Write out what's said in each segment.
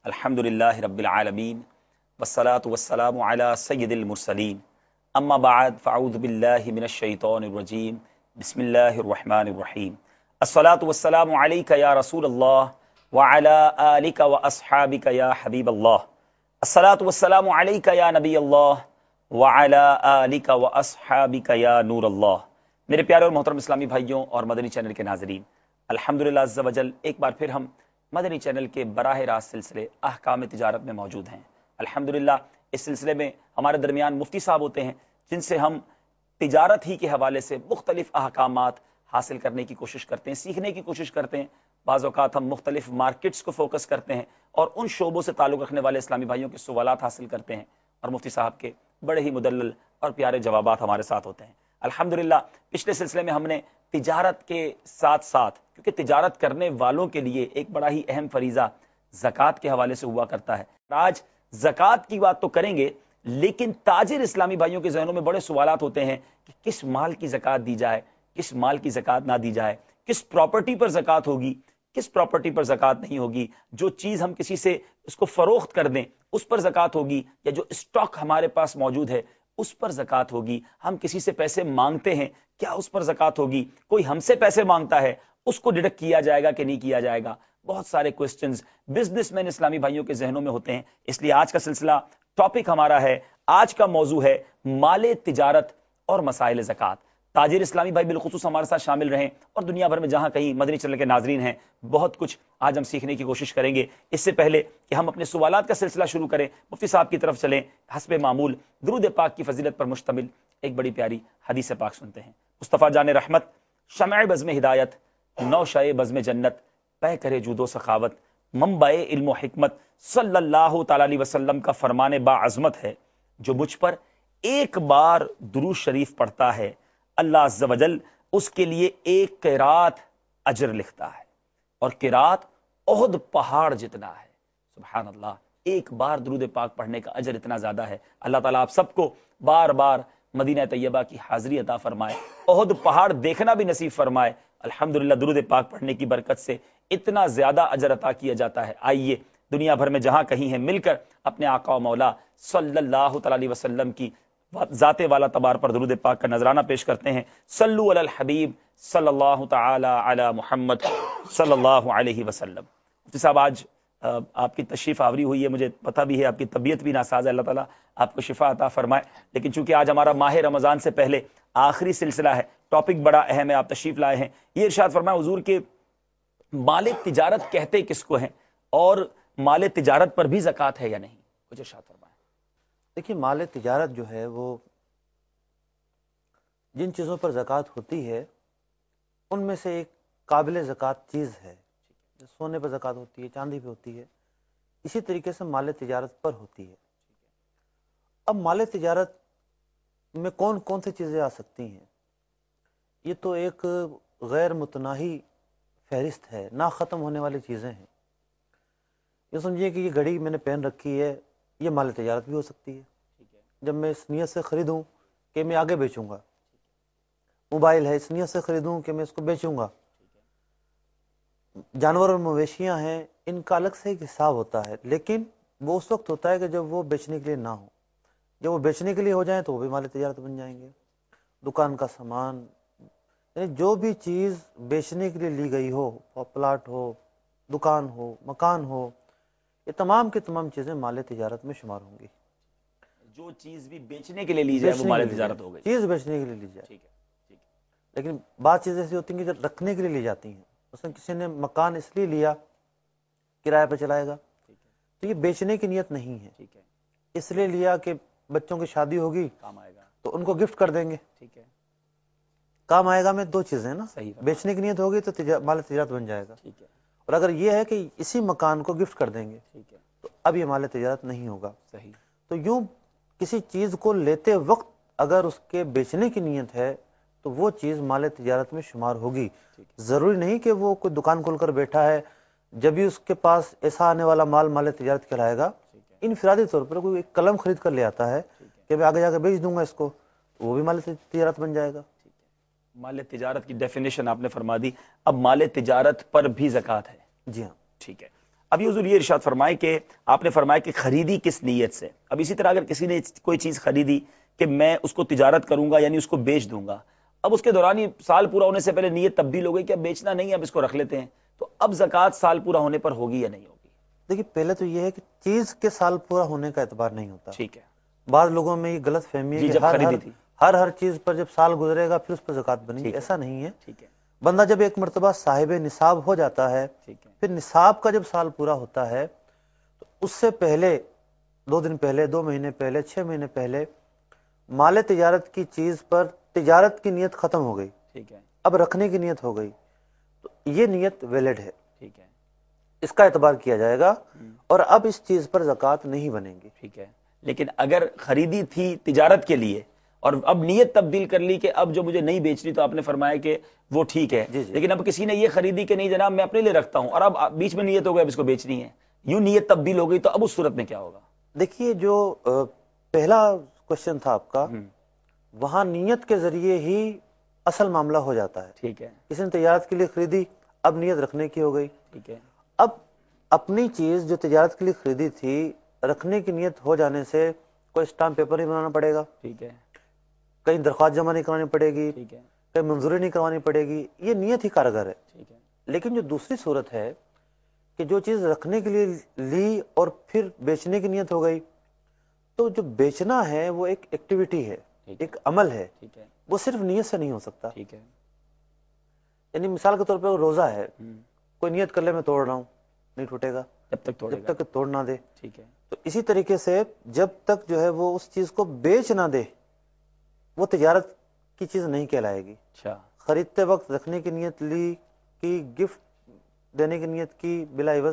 अल्हम्दुलिल्लाहि रब्बिल आलमीन वस्सलातु वस्सलामु अला सय्यिदिल मुरसलीन अम्मा बाद फ़अऊज़ु बिल्लाहि मिनश शैतानिर रजीम बिस्मिल्लाहिर रहमानिर रहीम अस्सलातु वस्सलामु अलैका या रसूलल्लाह व अला आलिका व अस्हाबिका या हबीबल्लाह अस्सलातु वस्सलामु अलैका या नबीयल्लाह व अला आलिका व अस्हाबिका या नूरल्लाह। मेरे प्यारे और मोहतरम इस्लामी भाइयों और मदनी चैनल के नाज़रीन, अल्हम्दुलिल्लाह अज़्ज़ा वजल एक बार फिर हम मदनी चैनल के बराह रास्त सिलसिले अहकाम तिजारत में मौजूद हैं। अल्हम्दुलिल्लाह इस सिलसिले में हमारे दरमियान मुफ्ती साहब होते हैं जिनसे हम तिजारत ही के हवाले से मुख्तलिफ अहकामात हासिल करने की कोशिश करते हैं, सीखने की कोशिश करते हैं। बाज़ औक़ात हम मुख्तलिफ मार्केट्स को फोकस करते हैं और उन शोबों से ताल्लुक़ रखने वाले इस्लामी भाइयों के सवालात हासिल करते हैं और मुफ्ती साहब के बड़े ही मुदल्लल और प्यारे जवाबात हमारे साथ होते हैं। अल्हम्दुलिल्लाह पिछले सिलसिले में हमने तिजारत के साथ साथ, क्योंकि तिजारत करने वालों के लिए एक बड़ा ही अहम फरीज़ा ज़कात के हवाले से हुआ करता है। आज ज़कात की बात तो करेंगे, लेकिन ताजिर इस्लामी भाइयों के ज़हनों में बड़े सवालात होते हैं कि किस माल की ज़कात दी जाए, किस माल की ज़कात ना दी जाए, किस प्रॉपर्टी पर ज़कात होगी, किस प्रॉपर्टी पर ज़कात नहीं होगी, जो चीज़ हम किसी से उसको फ़रोख्त कर दें उस पर ज़कात होगी, या जो स्टॉक हमारे पास मौजूद है उस पर ज़कात होगी, हम किसी से पैसे मांगते हैं क्या उस पर ज़कात होगी, कोई हमसे पैसे मांगता है उसको डिडक्ट किया जाएगा कि नहीं किया जाएगा। बहुत सारे क्वेश्चंस बिजनेसमैन इस्लामी भाइयों के जहनों में होते हैं। इसलिए आज का सिलसिला, टॉपिक हमारा है, आज का मौजू है माले तिजारत और मसाइल ज़कात। ताजिर इस्लामी भाई बिलखुसूस हमारे साथ शामिल रहें और दुनिया भर में जहां कहीं मदनी चैनल के नाजरीन हैं, बहुत कुछ आज हम सीखने की कोशिश करेंगे। इससे पहले कि हम अपने सवालात का सिलसिला शुरू करें, मुफ्ती साहब की तरफ चलें। हस्बे मामूल दुरूद पाक की फजीलत पर मुश्तमिल एक बड़ी प्यारी हदीस पाक सुनते हैं। मुस्तफ़ा जान रहमत, शमअ बज़्म हिदायत, नौशाए बज़्म जन्नत, पै करे जूदो सखावत, मंबाए इल्म हिकमत सल्लल्लाहु तआला अलैहि वसल्लम का फरमाने बाअज़मत है, जो मुझ पर एक बार दुरूद शरीफ पढ़ता है अल्लाह अज़्ज़ा वजल उसके लिए एक क़िरात अजर लिखता है, और क़िरात ओहद पहाड़ जितना है। सुभान अल्लाह, एक बार दुरूद पाक पढ़ने का अजर इतना ज्यादा है। अल्लाह ताला आप सबको बार बार मदीना तैयबा की हाजिरी अता फरमाए, ओहद पहाड़ देखना भी नसीब फरमाए। अल्हम्दुलिल्लाह दुरूद पाक पढ़ने की बरकत से इतना ज्यादा अजर अता किया जाता है। आइए दुनिया भर में जहां कहीं है मिलकर अपने आका व मौला सल्लल्लाहु तआला अलैहि वसल्लम की जाते वाला तबार पर दुरूद पाक का नजराना पेश करते हैं। सल्लु अलल हबीब सल्लल्लाहु तआला अला मुहम्मद सल्लल्लाहु अलैहि वसल्लम। मुफ्ती साहब, आज आपकी तशरीफ आवरी हुई है, मुझे पता भी है आपकी तबीयत भी नासाज है, अल्लाह ताला आपको शिफा अता फरमाए। लेकिन चूंकि आज हमारा माह रमजान से पहले आखिरी सिलसिला है, टॉपिक बड़ा अहम है, आप तशरीफ लाए हैं, ये इरशाद फरमाए हुजूर के माले तिजारत कहते किसको हैं और माले तिजारत पर भी ज़कात है या नहीं, कुछ इरशाद फरमाए। देखिए, माल तिजारत जो है वो जिन चीज़ों पर ज़कात होती है उनमें से एक काबिल ज़कात चीज़ है। सोने पर ज़कात होती है, चांदी पे होती है, इसी तरीके से माल तिजारत पर होती है। अब माल तिजारत में कौन कौन सी चीज़ें आ सकती हैं, ये तो एक गैर मुतनाही फहरिस्त है, ना ख़त्म होने वाली चीज़ें हैं। ये समझिए कि ये घड़ी मैंने पहन रखी है, ये माल तिजारत भी हो सकती है। जब मैं इस नियत से खरीदूं कि मैं आगे बेचूंगा, मोबाइल है इस नियत से खरीदूं कि मैं इसको बेचूंगा, जानवर और मवेशियां हैं, इनका अलग से एक हिसाब होता है। लेकिन वो उस वक्त होता है कि जब वो बेचने के लिए ना हो। जब वो बेचने के लिए हो जाए तो वो भी माल तिजारत बन जाएंगे। दुकान का सामान, यानी जो भी चीज बेचने के लिए ली गई हो, प्लाट हो, दुकान हो, मकान हो, ये तमाम की तमाम चीजें माल तिजारत में शुमार होंगी। जो चीज भी बेचने के लिए ली जाए वो माल तिजारत हो गई, चीज बेचने के लिए ली जाए। ठीक है। लेकिन बात चीजें ऐसी होती हैं कि रखने के लिए ली जाती हैं। उसमें किसी ने मकान इसलिए लिया किराए पर चलाएगा, तो ये बेचने की नियत नहीं है। ठीक है। इसलिए लिया कि बच्चों की शादी होगी, काम आएगा, तो उनको गिफ्ट कर देंगे। ठीक है। काम आएगा में दो चीजें ना, सही है। बेचने की नियत होगी तो माल तिजारत बन जाएगा। ठीक है। और अगर ये है कि इसी मकान को गिफ्ट कर देंगे, ठीक है, तो अब ये माल तिजारत नहीं होगा। सही। तो यूं किसी चीज को लेते वक्त अगर उसके बेचने की नियत है तो वो चीज माल तिजारत में शुमार होगी। जरूरी नहीं कि वो कोई दुकान खोलकर बैठा है, जब भी उसके पास ऐसा आने वाला माल माल तिजारत कहलाएगा। इनफरादी तौर पर कोई एक कलम खरीद कर ले आता है कि मैं आगे जाकर बेच दूंगा इसको, तो वो भी माल तिजारत बन जाएगा। माल तिजारत की डेफिनेशन आपने फरमा दी। अब माल तिजारत पर भी ज़कात है। जी हाँ, ठीक है। ابھی حضور یہ ارشاد فرمائے کہ آپ نے فرمایا کہ خریدی کس نیت سے. اب اسی طرح اگر کسی نے کوئی چیز خریدی کہ میں اس کو تجارت کروں گا یعنی اس کو بیچ دوں گا, اب اس کے دوران ہی سال پورا ہونے سے پہلے نیت تبدیل ہو گئی کہ اب بیچنا نہیں ہے, اب اس کو رکھ لیتے ہیں, تو اب زکوٰۃ سال پورا ہونے پر ہوگی یا نہیں ہوگی؟ دیکھیے پہلے تو یہ ہے کہ چیز کے سال پورا ہونے کا اعتبار نہیں ہوتا. ٹھیک ہے. بعض لوگوں میں یہ غلط فہمی ہے جی, کہ جب خریدی تھی ہر چیز پر جب سال گزرے گا پھر اس پر زکوٰۃ بنے گی. ایسا نہیں ہے. ٹھیک ہے. بندہ جب ایک مرتبہ صاحب نصاب ہو جاتا ہے, ٹھیک ہے. پھر نصاب کا جب سال پورا ہوتا ہے تو اس سے پہلے 2 دن پہلے, 2 مہینے پہلے, 6 مہینے پہلے مال تجارت کی چیز پر تجارت کی نیت ختم ہو گئی. ٹھیک ہے. اب رکھنے کی نیت ہو گئی تو یہ نیت ویلڈ ہے. ٹھیک ہے. اس کا اعتبار کیا جائے گا اور اب اس چیز پر زکوٰۃ نہیں بنے گی. ٹھیک ہے. لیکن اگر خریدی تھی تجارت کے لیے اور اب نیت تبدیل کر لی کہ اب جو مجھے نہیں بیچنی, تو آپ نے فرمایا کہ وہ ٹھیک ہے. جی جی. لیکن اب کسی نے یہ خریدی کہ نہیں جناب میں اپنے لیے رکھتا ہوں, اور اب بیچ میں نیت ہو گئی اب اس کو بیچنی ہے, یوں نیت تبدیل ہو گئی, تو اب اس صورت میں کیا ہوگا؟ دیکھیے جو پہلا کوشچن تھا آپ کا, وہاں نیت کے ذریعے ہی اصل معاملہ ہو جاتا ہے. ٹھیک ہے. کسی نے تجارت کے لیے خریدی, اب نیت رکھنے کی ہو گئی. ٹھیک ہے. اب اپنی چیز جو تجارت کے لیے خریدی تھی رکھنے کی نیت ہو جانے سے کوئی اسٹامپ پیپر نہیں بنانا پڑے گا. ٹھیک ہے. کہیں درخواست جمع نہیں کرانی پڑے گی. ٹھیک ہے. کہیں منظوری نہیں کروانی پڑے گی. یہ نیت ہی کارگر ہے. ٹھیک ہے. لیکن جو دوسری صورت ہے کہ جو چیز رکھنے کے لیے لی اور پھر بیچنے کی نیت ہو گئی, تو جو بیچنا ہے وہ ایک ایکٹیویٹی ہے, ایک عمل ہے. ٹھیک ہے. وہ صرف نیت سے نہیں ہو سکتا. ٹھیک ہے. یعنی مثال کے طور پہ روزہ ہے, کوئی نیت کر لے میں توڑ رہا ہوں, نہیں ٹوٹے گا جب تک کہ توڑ نہ دے. ٹھیک ہے. تو اسی طریقے سے جب تک جو ہے وہ اس چیز کو بیچ نہ دے وہ تجارت کی چیز نہیں کہلائے گی. اچھا. خریدتے وقت رکھنے کی نیت لی کی, گفٹ دینے کی نیت کی بلا عوض,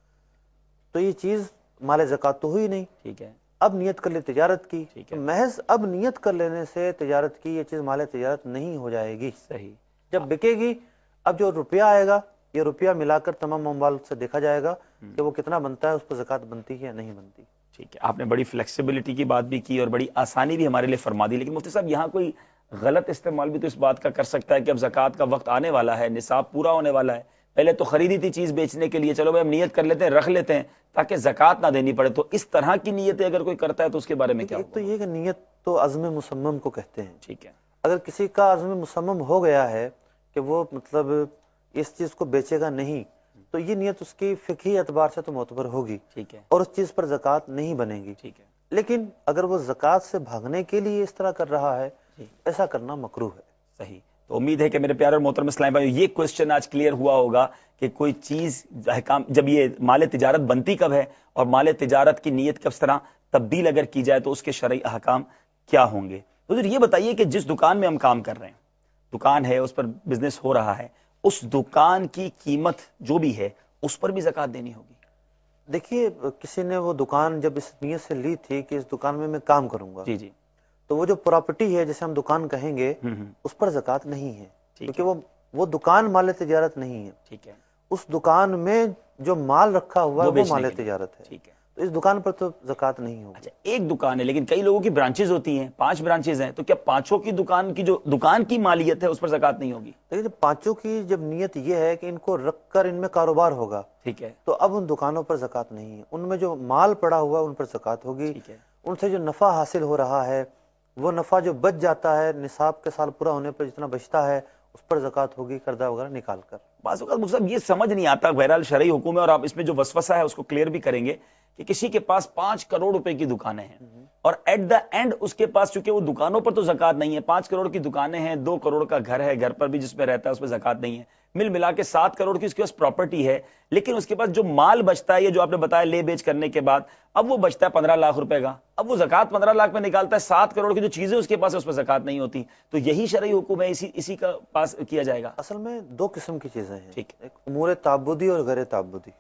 تو یہ چیز مال زکوٰۃ تو ہوئی نہیں. ٹھیک ہے. اب نیت کر لی تجارت کی, محض اب نیت کر لینے سے تجارت کی یہ چیز مال تجارت نہیں ہو جائے گی. صحیح. جب بکے گی اب جو روپیہ آئے گا یہ روپیہ ملا کر تمام اموال سے دیکھا جائے گا کہ وہ کتنا بنتا ہے, اس پر زکوٰۃ بنتی ہے یا نہیں بنتی. ٹھیک ہے. آپ نے بڑی فلیکسیبلٹی کی بات بھی کی اور بڑی آسانی بھی ہمارے لیے فرما دی. لیکن مفتی صاحب یہاں کوئی غلط استعمال بھی تو اس بات کا کر سکتا ہے کہ اب زکوٰۃ کا وقت آنے والا ہے, نصاب پورا ہونے والا ہے, پہلے تو خریدی تھی چیز بیچنے کے لیے, چلو بھائی ہم نیت کر لیتے ہیں, رکھ لیتے ہیں تاکہ زکوٰۃ نہ دینی پڑے, تو اس طرح کی نیتیں اگر کوئی کرتا ہے تو اس کے بارے میں کیا ہوگا؟ ایک تو یہ کہ نیت تو عزم مصمم کو کہتے ہیں. ٹھیک ہے. اگر کسی کا عزم مصمم ہو گیا ہے کہ وہ مطلب اس چیز کو بیچے گا نہیں, تو یہ نیت اس کی فقہی اعتبار سے تو معتبر ہوگی. ٹھیک ہے. اور اس چیز پر زکوٰۃ نہیں بنے گی. ٹھیک ہے. لیکن اگر وہ زکوٰۃ سے بھاگنے کے لیے اس طرح کر رہا ہے, ایسا کرنا مکروہ ہے. صحیح. تو امید ہے کہ میرے پیارے اور محترم اسلام بھائی یہ کوشچن آج کلیئر ہوا ہوگا کہ کوئی چیز احکام, جب یہ مال تجارت بنتی کب ہے اور مال تجارت کی نیت کس طرح تبدیل اگر کی جائے تو اس کے شرعی احکام کیا ہوں گے. حضور یہ بتائیے کہ جس دکان میں ہم کام کر رہے ہیں, دکان ہے, اس پر بزنس ہو رہا ہے, اس دکان کی قیمت جو بھی ہے اس پر بھی زکوٰۃ دینی ہوگی؟ دیکھیے کسی نے وہ دکان جب اس نیت سے لی تھی کہ اس دکان میں کام کروں گا, جی جی, تو وہ جو پراپرٹی ہے جسے ہم دکان کہیں گے اس پر زکوٰۃ نہیں ہے, کیونکہ وہ دکان مال تجارت نہیں ہے. ٹھیک ہے. اس دکان میں جو مال رکھا ہوا ہے وہ مال تجارت ہے. ٹھیک ہے. تو اس دکان پر تو زکوٰۃ نہیں ہوگی. اچھا, ایک دکان ہے لیکن کئی لوگوں کی برانچز ہوتی ہیں, 5 برانچز ہیں, تو کیا 5 کی دکان کی جو دکان کی مالیت ہے اس پر زکوٰۃ نہیں ہوگی؟ لیکن 5 کی جب نیت یہ ہے کہ ان کو رکھ کر ان میں کاروبار ہوگا, ٹھیک ہے, تو اب ان دکانوں پر زکوٰۃ نہیں ہے. ان میں جو مال پڑا ہوا ہے ان پر زکوٰۃ ہوگی. ٹھیک ہے. ان سے جو نفع حاصل ہو رہا ہے, وہ نفع جو بچ جاتا ہے نصاب کے سال پورا ہونے پر جتنا بچتا ہے اس پر زکوٰۃ ہوگی, قرضہ وغیرہ نکال کر. بعض اوقات مطلب یہ سمجھ نہیں آتا, بہرحال شرعی حکم ہے اور آپ اس میں جو وسوسہ ہے اس کو کلیئر بھی کریں گے کہ کسی کے پاس 5 کروڑ روپے کی دکانیں ہیں اور ایٹ دا اینڈ اس کے پاس چونکہ وہ دکانوں پر تو زکوٰۃ نہیں ہے, 5 کروڑ کی دکانیں ہیں, 2 کروڑ کا گھر ہے, گھر پر بھی جس میں رہتا ہے اس میں زکوٰۃ نہیں ہے, مل ملا کے 7 کروڑ کی اس کے پاس پراپرٹی ہے, لیکن اس کے پاس جو مال بچتا ہے, یہ جو آپ نے بتایا لے بیچ کرنے کے بعد, اب وہ بچتا ہے 15 لاکھ روپے کا, اب وہ زکوٰۃ 15 لاکھ میں نکالتا ہے, 7 کروڑ کی جو چیزیں اس کے پاس اس پر زکوٰۃ نہیں ہوتی, تو یہی شرعی حکم ہے, اسی کا پاس کیا جائے گا. اصل میں 2 قسم کی چیزیں ہیں, ٹھیک, ایک امور تعبدی اور غیر تعبدی.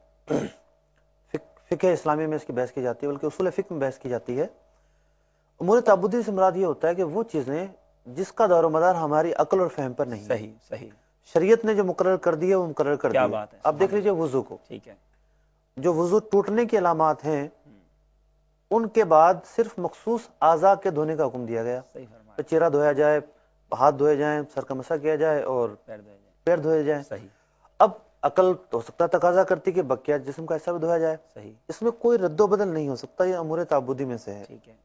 فقہ اسلامی میں اس کی بحث کی جاتی ہے, بلکہ اصول فقہ میں بحث کی جاتی ہے. امور تعبدی سے مراد یہ ہوتا ہے کہ وہ چیزیں جس کا دار و مدار ہماری عقل اور فہم پر نہیں. صحیح صحیح, شریعت نے جو مقرر کر دی ہے وہ مقرر کر دی ہے. بات ہے. اب دیکھ لیجئے وضو کو, ٹھیک ہے, جو وضو ٹوٹنے کی علامات ہیں ان کے بعد صرف مخصوص اعضاء کے دھونے کا حکم دیا گیا. چہرہ دھویا جائے, ہاتھ دھوئے جائیں, سر کا مسح کیا جائے اور پیر دھوئے جائیں. صحیح. اب عقل تو ہو سکتا تقاضا کرتی کہ بقیہ جسم کا ایسا بھی دھویا جائے، صحیح، اس میں کوئی رد و بدل نہیں ہو سکتا، یہ امور تعبدی میں سے ہے۔ ٹھیک ہے،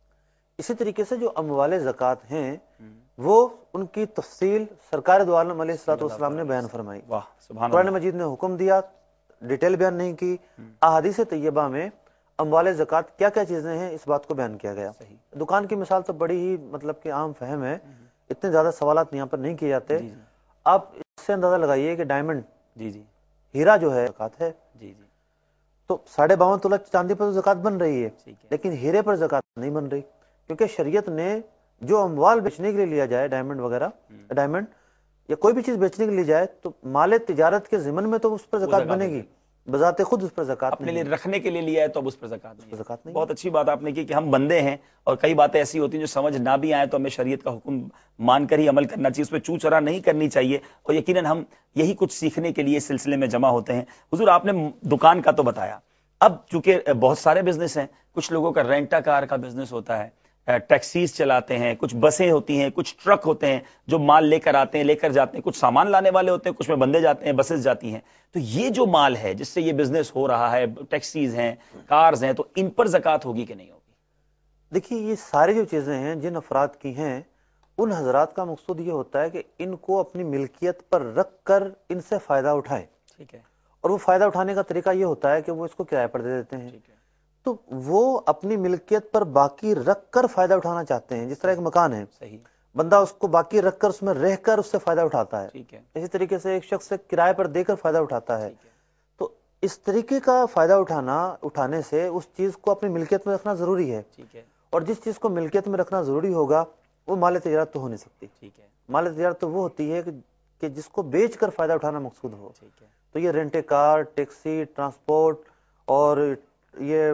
اسی طریقے سے جو اموال زکوٰۃ ہیں وہ ان کی تفصیل سرکار دو عالم علیہ الصلوۃ والسلام نے بیان فرمائی۔ واہ سبحان قرآن اللہ، مجید نے حکم دیا، ڈیٹیل بیان نہیں کی۔ احادیث طیبہ میں اموال زکوٰۃ کیا کیا چیزیں ہیں اس بات کو بیان کیا گیا۔ صحیح، دکان کی مثال تو بڑی ہی مطلب کہ عام فہم ہے، اتنے زیادہ سوالات یہاں پر نہیں کیے جاتے۔ جی جی آپ اس سے اندازہ لگائیے کہ ڈائمنڈ، جی جی ہیرا جو ہے زکوٰۃ ہے، جی جی، تو 52.5 تولہ چاندی پر تو زکوٰۃ بن رہی ہے، ٹھیک ہے، لیکن ہیرے پر زکوٰۃ نہیں بن رہی، کیونکہ شریعت نے جو اموال بیچنے کے لیے لیا جائے، ڈائمنڈ وغیرہ، ڈائمنڈ یا کوئی بھی چیز بیچنے کے لیے جائے تو مال تجارت کے ضمن میں تو اس پر زکوٰۃ بنے گی، بذات خود اس پر زکوٰۃ اپنے نہیں لیے رکھنے کے لیے لیا ہے تو اب اس پر زکوٰۃ نہیں ہے۔ زکوٰۃ نہیں۔ بہت اچھی بات آپ نے کی کہ ہم بندے ہیں اور کئی باتیں ایسی ہوتی ہیں جو سمجھ نہ بھی آئیں تو ہمیں شریعت کا حکم مان کر ہی عمل کرنا چاہیے، اس پہ چو چرا نہیں کرنی چاہیے، اور یقیناً ہم یہی کچھ سیکھنے کے لیے اس سلسلے میں جمع ہوتے ہیں۔ حضور آپ نے دکان کا تو بتایا، اب چونکہ بہت سارے بزنس ہیں، کچھ لوگوں کا رینٹا کار کا بزنس ہوتا ہے، ٹیکسیز چلاتے ہیں، کچھ بسیں ہوتی ہیں، کچھ ٹرک ہوتے ہیں جو مال لے کر آتے ہیں لے کر جاتے ہیں، کچھ سامان لانے والے ہوتے ہیں، کچھ میں بندے جاتے ہیں، بسز جاتی ہیں۔ تو یہ جو مال ہے جس سے یہ بزنس ہو رہا ہے، ٹیکسیز ہیں، کارز ہیں، تو ان پر زکوٰۃ ہوگی کہ نہیں ہوگی؟ دیکھیے یہ ساری جو چیزیں ہیں جن افراد کی ہیں، ان حضرات کا مقصود یہ ہوتا ہے کہ ان کو اپنی ملکیت پر رکھ کر ان سے فائدہ اٹھائے، ٹھیک ہے، اور وہ فائدہ اٹھانے کا طریقہ یہ ہوتا ہے کہ وہ اس کو کرائے پر دے دیتے ہیں، ٹھیک ہے، تو وہ اپنی ملکیت پر باقی رکھ کر فائدہ اٹھانا چاہتے ہیں۔ جس طرح ایک مکان ہے، صحیح، بندہ اس کو باقی رکھ کر اس میں رہ کر اس سے فائدہ اٹھاتا ہے، ٹھیک ہے، اسی طریقے سے ایک شخص سے کرائے پر دے کر فائدہ اٹھاتا ہے۔ ٹھیک ہے، تو اس طریقے کا فائدہ اٹھانے سے اس چیز کو اپنی ملکیت میں رکھنا ضروری ہے، ٹھیک ہے، اور جس چیز کو ملکیت میں رکھنا ضروری ہوگا وہ مال تجارت تو ہو نہیں سکتی۔ ٹھیک ہے، مال تجارت تو وہ ہوتی ہے کہ جس کو بیچ کر فائدہ اٹھانا مقصود ہو۔ ٹھیک ہے، تو یہ رینٹ کار، ٹیکسی، ٹرانسپورٹ، اور یہ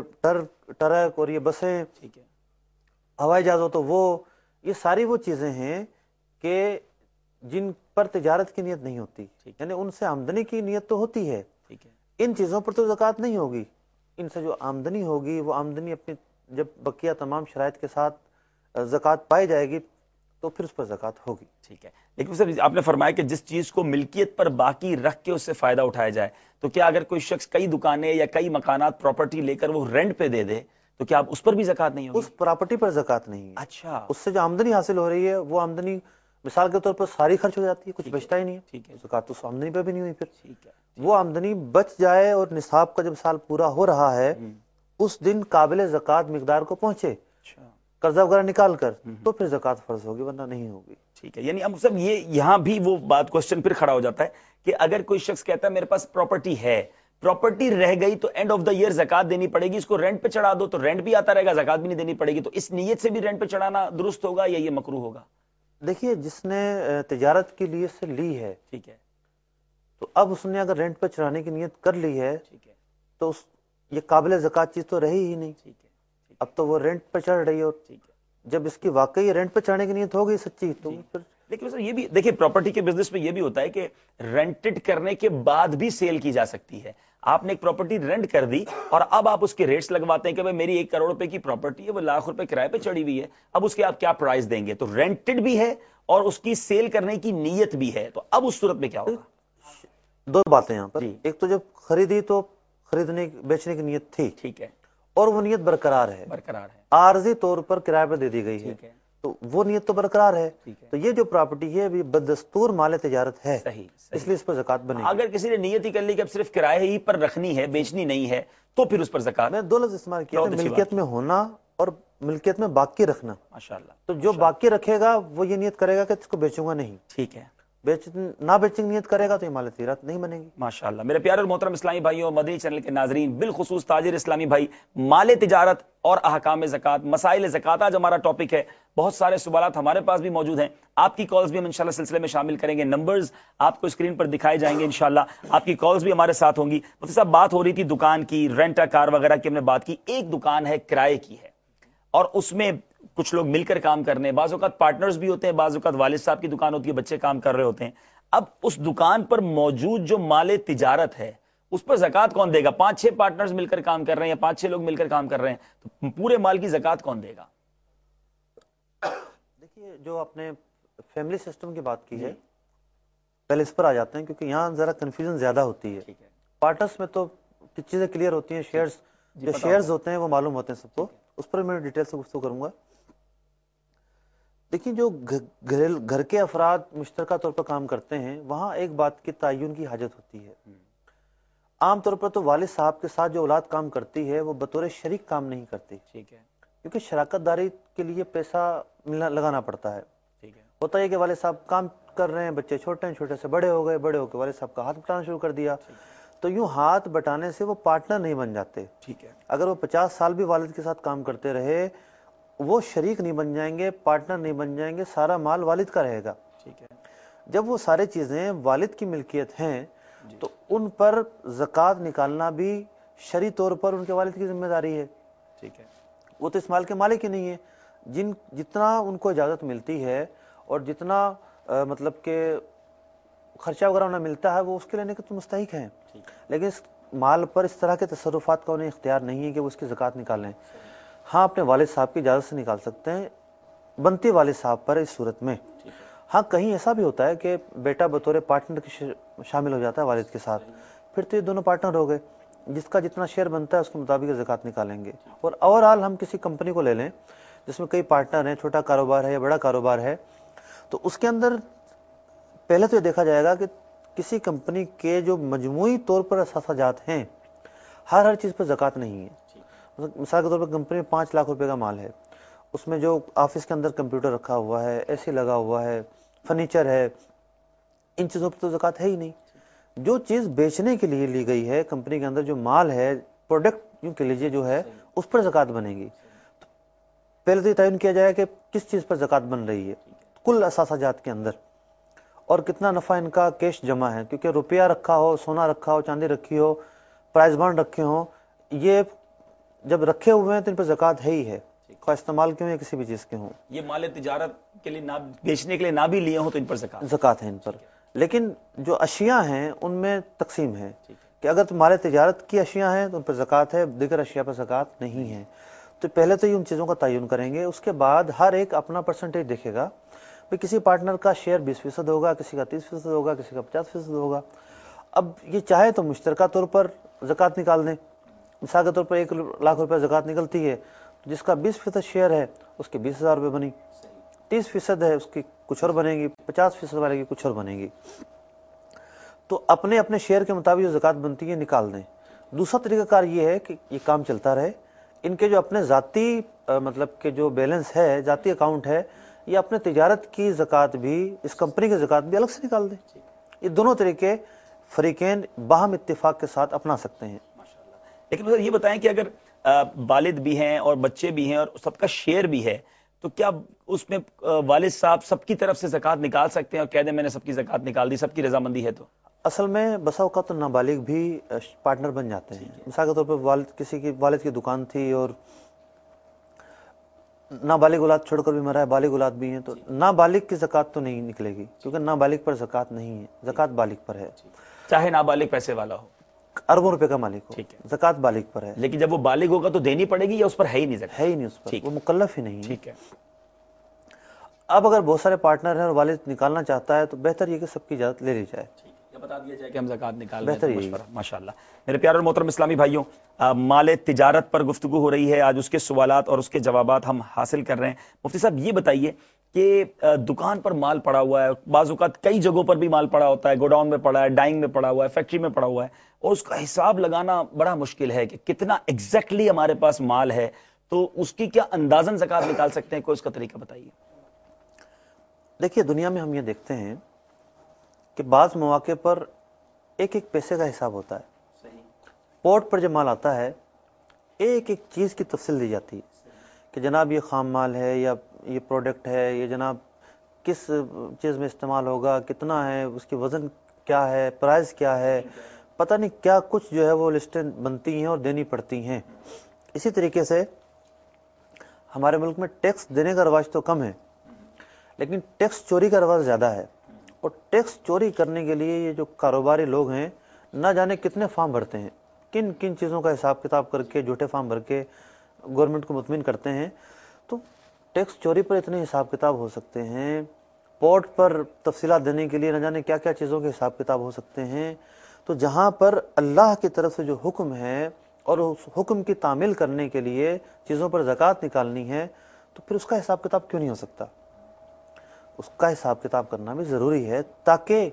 ٹرک اور یہ بسیں، ٹھیک ہے، ہوائی جہاز ہو تو وہ، یہ ساری وہ چیزیں ہیں کہ جن پر تجارت کی نیت نہیں ہوتی، یعنی ان سے آمدنی کی نیت تو ہوتی ہے، ٹھیک ہے، ان چیزوں پر تو زکوٰۃ نہیں ہوگی۔ ان سے جو آمدنی ہوگی وہ آمدنی اپنی جب بقیہ تمام شرائط کے ساتھ زکوٰۃ پائی جائے گی تو پھر اس پر زکوٰۃ ہوگی۔ ٹھیک ہے، لیکن سر آپ نے فرمایا کہ جس چیز کو ملکیت پر باقی رکھ کے اس سے فائدہ اٹھایا جائے، تو کیا اگر کوئی شخص کئی دکانیں یا کئی مکانات پراپرٹی لے کر وہ رینٹ پہ دے دے تو کیا اس پر بھی زکوٰۃ نہیں ہوگی؟ اس پراپرٹی پر زکوٰۃ نہیں ہے۔ اچھا، اس سے جو آمدنی حاصل ہو رہی ہے وہ آمدنی مثال کے طور پر ساری خرچ ہو جاتی ہے، کچھ بچتا ہی نہیں ٹھیک ہے، ہے، زکوٰۃ اس آمدنی پہ بھی نہیں ہوئی۔ پھر ٹھیک ہے، وہ آمدنی بچ جائے اور نصاب کا جب سال پورا ہو رہا ہے اس دن قابل زکوٰۃ مقدار کو پہنچے اچھا، قرضہ وغیرہ نکال کر، تو پھر زکوٰۃ فرض ہوگی، ورنہ نہیں ہوگی۔ ٹھیک ہے، یعنی اب سب یہ یہاں بھی وہ بات کوشچن پھر کھڑا ہو جاتا ہے کہ اگر کوئی شخص کہتا ہے میرے پاس پراپرٹی ہے، پراپرٹی رہ گئی تو اینڈ آف دا ایئر زکوٰۃ دینی پڑے گی، اس کو رینٹ پہ چڑھا دو تو رینٹ بھی آتا رہے گا، زکوٰۃ بھی نہیں دینی پڑے گی، تو اس نیت سے بھی رینٹ پہ چڑھانا درست ہوگا یا یہ مکروہ ہوگا؟ دیکھیے جس نے تجارت کے لیے سے لی ہے، ٹھیک ہے، تو اب اس نے اگر رینٹ پہ چڑھانے کی نیت کر لی ہے ٹھیک ہے، تو یہ قابل زکوٰۃ چیز تو رہی ہی نہیں، ٹھیک ہے، اب تو وہ رینٹ پہ چڑھ رہی ہے، اور ٹھیک ہے، جب اس کی واقعی رینٹ پہ چڑھنے کی نیت ہوگی سچی تو پھر لیکن سر یہ بھی دیکھیں پراپرٹی کے بزنس میں یہ بھی ہوتا ہے کہ رینٹڈ کرنے کے بعد بھی سیل کی جا سکتی ہے۔ آپ نے ایک پراپرٹی رینٹ کر دی اور اب آپ اس کے ریٹس لگواتے ہیں کہ بھائی میری 1 کروڑ روپے کی پراپرٹی ہے، وہ لاکھ روپے کرائے پہ چڑھی ہوئی ہے، اب اس کے آپ کیا پرائز دیں گے؟ تو رینٹڈ بھی ہے اور اس کی سیل کرنے کی نیت بھی ہے، تو اب اس صورت میں کیا ہوگا؟ دو باتیں یہاں پر، جی، ایک تو جب خریدی تو خریدنے بیچنے کی نیت تھی، ٹھیک ہے، اور وہ نیت برقرار ہے، برقرار ہے، عارضی طور پر کرائے پر دے دی گئی ہے، ٹھیک ہے، تو وہ نیت تو برقرار ہے، ٹھیک ہے، تو یہ جو پراپرٹی ہے یہ بدستور مال تجارت ہے، صحیح، اس لیے اس پر زکوٰۃ بنے گی۔ اگر کسی نے نیت ہی کر لی کہ اب صرف کرائے ہی پر رکھنی ہے، بیچنی نہیں ہے، تو پھر اس پر زکوٰۃ؟ میں 2 لفظ استعمال کیا تھا، بہت اچھی بات ملکیت میں ہونا اور ملکیت میں باقی رکھنا۔ ماشاءاللہ، تو جو باقی رکھے گا وہ یہ نیت کرے گا کہ اس کو بیچوں گا نہیں، ٹھیک ہے، نہ بیچنے کی نیت کرے گا تو یہ مال تجارت نہیں بنے گی۔ ماشاءاللہ میرے پیارے اور محترم اسلامی بھائیوں، مدنی چینل کے ناظرین، بالخصوص تاجر اسلامی بھائی، مال تجارت اور احکام زکوٰۃ، مسائل زکوٰۃ آج ہمارا ٹاپک ہے۔ بہت سارے سوالات ہمارے پاس بھی موجود ہیں، آپ کی کالز بھی ہم انشاءاللہ سلسلے میں شامل کریں گے، نمبرز آپ کو اسکرین پر دکھائے جائیں گے، انشاءاللہ آپ کی کالز بھی ہمارے ساتھ ہوں گی۔ مفتی صاحب بات ہو رہی تھی دکان کی، رینٹا کار وغیرہ کی ہم نے بات کی، ایک دکان ہے کرائے کی ہے اور اس میں کچھ لوگ مل کر کام کرنے ہیں، بعض اوقات پارٹنرز بھی ہوتے ہیں، بعض اوقات والد صاحب کی دکان ہوتی ہے، بچے کام کر رہے ہوتے ہیں۔ اب اس دکان پر موجود جو مال تجارت ہے اس پر زکوٰۃ کون دے گا؟ 5-6 پارٹنرز مل کر کام کر رہے ہیں یا 5-6 لوگ مل کر کام کر رہے ہیں، تو پورے مال کی زکوٰۃ کون دے گا؟ دیکھیے جو آپ نے فیملی سسٹم کی بات کی ہے، پہلے اس پر آ جاتے ہیں کیونکہ یہاں ذرا کنفیوژن زیادہ ہوتی ہے. پارٹنرس میں تو چیزیں کلیئر ہوتی ہیں، شیئرز جو شیئرز ہوتے ہیں وہ معلوم ہوتے ہیں سب کو، اس پر میں ڈیٹیل سے گفتگو کروں گا. دیکھیں جو گھر کے افراد مشترکہ طور پر کام کرتے ہیں وہاں ایک بات کی تعین کی حاجت ہوتی ہے. عام طور پر تو والد صاحب کے ساتھ جو اولاد کام کرتی ہے وہ بطور شریک کام نہیں کرتی، کیونکہ شراکت داری کے لیے پیسہ لگانا پڑتا ہے. ہوتا ہے کہ والد صاحب کام کر رہے ہیں، بچے چھوٹے ہیں، چھوٹے سے بڑے ہو گئے، بڑے ہو کے والد صاحب کا ہاتھ بٹانا شروع کر دیا. تو یوں ہاتھ بٹانے سے وہ پارٹنر نہیں بن جاتے. اگر وہ 50 سال بھی والد کے ساتھ کام کرتے رہے وہ شریک نہیں بن جائیں گے، پارٹنر نہیں بن جائیں گے، سارا مال والد کا رہے گا. جب وہ سارے چیزیں والد کی ملکیت ہیں تو ان پر زکوٰۃ نکالنا بھی شرعی طور پر ان کے والد کی ذمہ داری ہے. وہ تو اس مال کے مالک ہی نہیں ہے. جتنا ان کو اجازت ملتی ہے اور جتنا مطلب کہ خرچہ وغیرہ انہیں ملتا ہے وہ اس کے لینے کے تو مستحق ہیں، لیکن اس مال پر اس طرح کے تصرفات کا انہیں اختیار نہیں ہے کہ وہ اس کی زکوٰۃ نکالیں. ہاں اپنے والد صاحب کی اجازت سے نکال سکتے ہیں، بنتی والد صاحب پر اس صورت میں. ہاں کہیں ایسا بھی ہوتا ہے کہ بیٹا بطور پارٹنر کے شامل ہو جاتا ہے والد کے ساتھ، پھر تو یہ دونوں پارٹنر ہو گئے، جس کا جتنا شیئر بنتا ہے اس کے مطابق زکوٰۃ نکالیں گے. اور اوورآل ہم کسی کمپنی کو لے لیں جس میں کئی پارٹنر ہیں، چھوٹا کاروبار ہے یا بڑا کاروبار ہے، تو اس کے اندر پہلے تو یہ دیکھا جائے گا کہ کسی کمپنی کے جو مجموعی طور پر اثاثہ جات ہیں ہر چیز پر زکوٰۃ نہیں ہے. مثال کے طور پر کمپنی میں 5 لاکھ روپے کا مال ہے، اس میں جو آفس کے اندر کمپیوٹر رکھا ہوا ہے، اے سی لگا ہوا ہے، فرنیچر ہے، ان چیزوں پر تو زکوٰۃ ہے ہی نہیں. جو چیز بیچنے کے لیے لی گئی ہے کمپنی کے اندر، جو مال ہے، پروڈکٹ یوں کہہ لیجیے جو ہے، اس پر زکوٰۃ بنے گی. پہلے تو یہ تعین کیا جائے کہ کس چیز پر زکوٰۃ بن رہی ہے، کل اثاثہ جات کے اندر، اور کتنا نفع ان کا کیش جمع ہے. کیونکہ روپیہ رکھا ہو، سونا رکھا ہو، چاندی رکھی ہو، پرائز بانڈ رکھے ہوں، یہ جب رکھے ہوئے ہیں تو ان پر زکوٰۃ ہے ہی ہے، خواہ استعمال کے ہوں یا کسی بھی چیز کے ہوں. یہ مال تجارت کے لیے نہ بیچنے کے لیے نہ بھی لیے ہوں تو ان پر زکوٰۃ ہے ان پر. لیکن جو اشیاء ہیں ان میں تقسیم ہے کہ اگر تو مال تجارت کی اشیاء ہیں تو ان پر زکوٰۃ ہے، دیگر اشیاء پر زکوٰۃ نہیں ہے. تو پہلے تو یہ ان چیزوں کا تعین کریں گے، اس کے بعد ہر ایک اپنا پرسنٹیج دیکھے گا. کسی پارٹنر کا شیئر 20% ہوگا، کسی کا 30% ہوگا، کسی کا 50% ہوگا. اب یہ چاہے تو مشترکہ طور پر زکوٰۃ نکال دیں. مثال کے طور پر 1 لاکھ روپے زکوٰۃ نکلتی ہے، جس کا 20% شیئر ہے اس کے 20,000 روپے بنی، 30% ہے اس کی کچھ اور بنے گی، 50% والے کی کچھ اور بنے گی. تو اپنے اپنے شیئر کے مطابق جو زکوٰۃ بنتی ہے نکال دیں. دوسرا طریقہ کار یہ ہے کہ یہ کام چلتا رہے، ان کے جو اپنے ذاتی مطلب کہ جو بیلنس ہے، ذاتی اکاؤنٹ ہے، یہ اپنے تجارت کی زکوٰۃ بھی، اس کمپنی کی زکوٰۃ بھی الگ سے نکال دیں. یہ دونوں طریقے فریقین باہم اتفاق کے ساتھ اپنا سکتے ہیں. لیکن یہ بتائیں کہ اگر والد بھی ہیں اور بچے بھی ہیں اور سب کا شیئر بھی ہے تو کیا اس میں والد صاحب سب کی طرف سے زکوٰۃ نکال سکتے ہیں اور کہہ دیں میں نے سب کی زکوٰۃ نکال دی، سب کی رضامندی ہے؟ تو اصل میں بسا اوقات تو نابالغ بھی پارٹنر بن جاتے ہیں. مثال کے طور پر کسی کی والد کی دکان تھی اور نابالغ اولاد چھوڑ کر بھی مرا ہے، بالغ اولاد بھی ہیں، تو نابالغ کی زکوٰۃ تو نہیں نکلے گی کیونکہ نابالغ پر زکوٰۃ نہیں ہے، زکوٰۃ بالغ پر ہے. چاہے نابالغ پیسے والا ہو، اربوں روپے کا مالک ہو، زکوٰۃ بالغ پر ہے. لیکن جب وہ بالغ ہوگا تو دینی پڑے گی یا اس پر ہے ہی نہیں زکوٰۃ؟ ہے ہی نہیں اس پر، وہ مکلف ہی نہیں ہے. ٹھیک ہے. اب اگر بہت سارے پارٹنر ہیں اور والد نکالنا چاہتا ہے تو بہتر یہ کہ سب کی اجازت لے لی جائے، بتا دیا جائے کہ ہم زکوٰۃ نکال رہے ہیں. مشورہ ماشاءاللہ. میرے پیارے اور محترم اسلامی بھائیوں، مال تجارت پر گفتگو ہو رہی ہے آج، اس کے سوالات اور اس کے جوابات ہم حاصل کر رہے ہیں. مفتی صاحب یہ بتائیے کہ دکان پر مال پڑا ہوا ہے، بعض اوقات کئی جگہوں پر بھی مال پڑا ہوتا ہے، گوڈاؤن میں پڑا ہے، ڈائنگ میں پڑا ہوا ہے، فیکٹری میں پڑا ہوا ہے، اور اس کا حساب لگانا بڑا مشکل ہے کہ کتنا ایگزیکٹلی ہمارے پاس مال ہے، تو اس کی کیا اندازاً زکوٰۃ نکال سکتے ہیں؟ کوئی اس کا طریقہ بتائیے. دیکھیے دنیا میں ہم یہ دیکھتے ہیں کہ بعض مواقع پر ایک ایک پیسے کا حساب ہوتا ہے. پورٹ پر جب مال آتا ہے ایک ایک چیز کی تفصیل دی جاتی ہے کہ جناب یہ خام مال ہے یا یہ پروڈکٹ ہے، یہ جناب کس چیز میں استعمال ہوگا، کتنا ہے، اس کی وزن کیا ہے، پرائز کیا ہے، پتہ نہیں کیا کچھ جو ہے وہ لسٹیں بنتی ہیں اور دینی پڑتی ہیں. اسی طریقے سے ہمارے ملک میں ٹیکس دینے کا رواج تو کم ہے لیکن ٹیکس چوری کا رواج زیادہ ہے. اور ٹیکس چوری کرنے کے لیے یہ جو کاروباری لوگ ہیں نہ جانے کتنے فارم بھرتے ہیں، کن کن چیزوں کا حساب کتاب کر کے جھوٹے فارم بھر کے گورنمنٹ کو مطمئن کرتے ہیں. تو ٹیکس چوری پر اتنے حساب کتاب ہو سکتے ہیں اسپاٹ پر تفصیلات دینے کے لیے نہ جانے کیا کیا چیزوں کے حساب کتاب ہو سکتے ہیں. تو جہاں پر اللہ کی طرف سے جو حکم ہے اور اس حکم کی تعمیل کرنے کے لیے چیزوں پر زکوٰۃ نکالنی ہے تو پھر اس کا حساب کتاب کیوں نہیں ہو سکتا؟ اس کا حساب کتاب کرنا بھی ضروری ہے تاکہ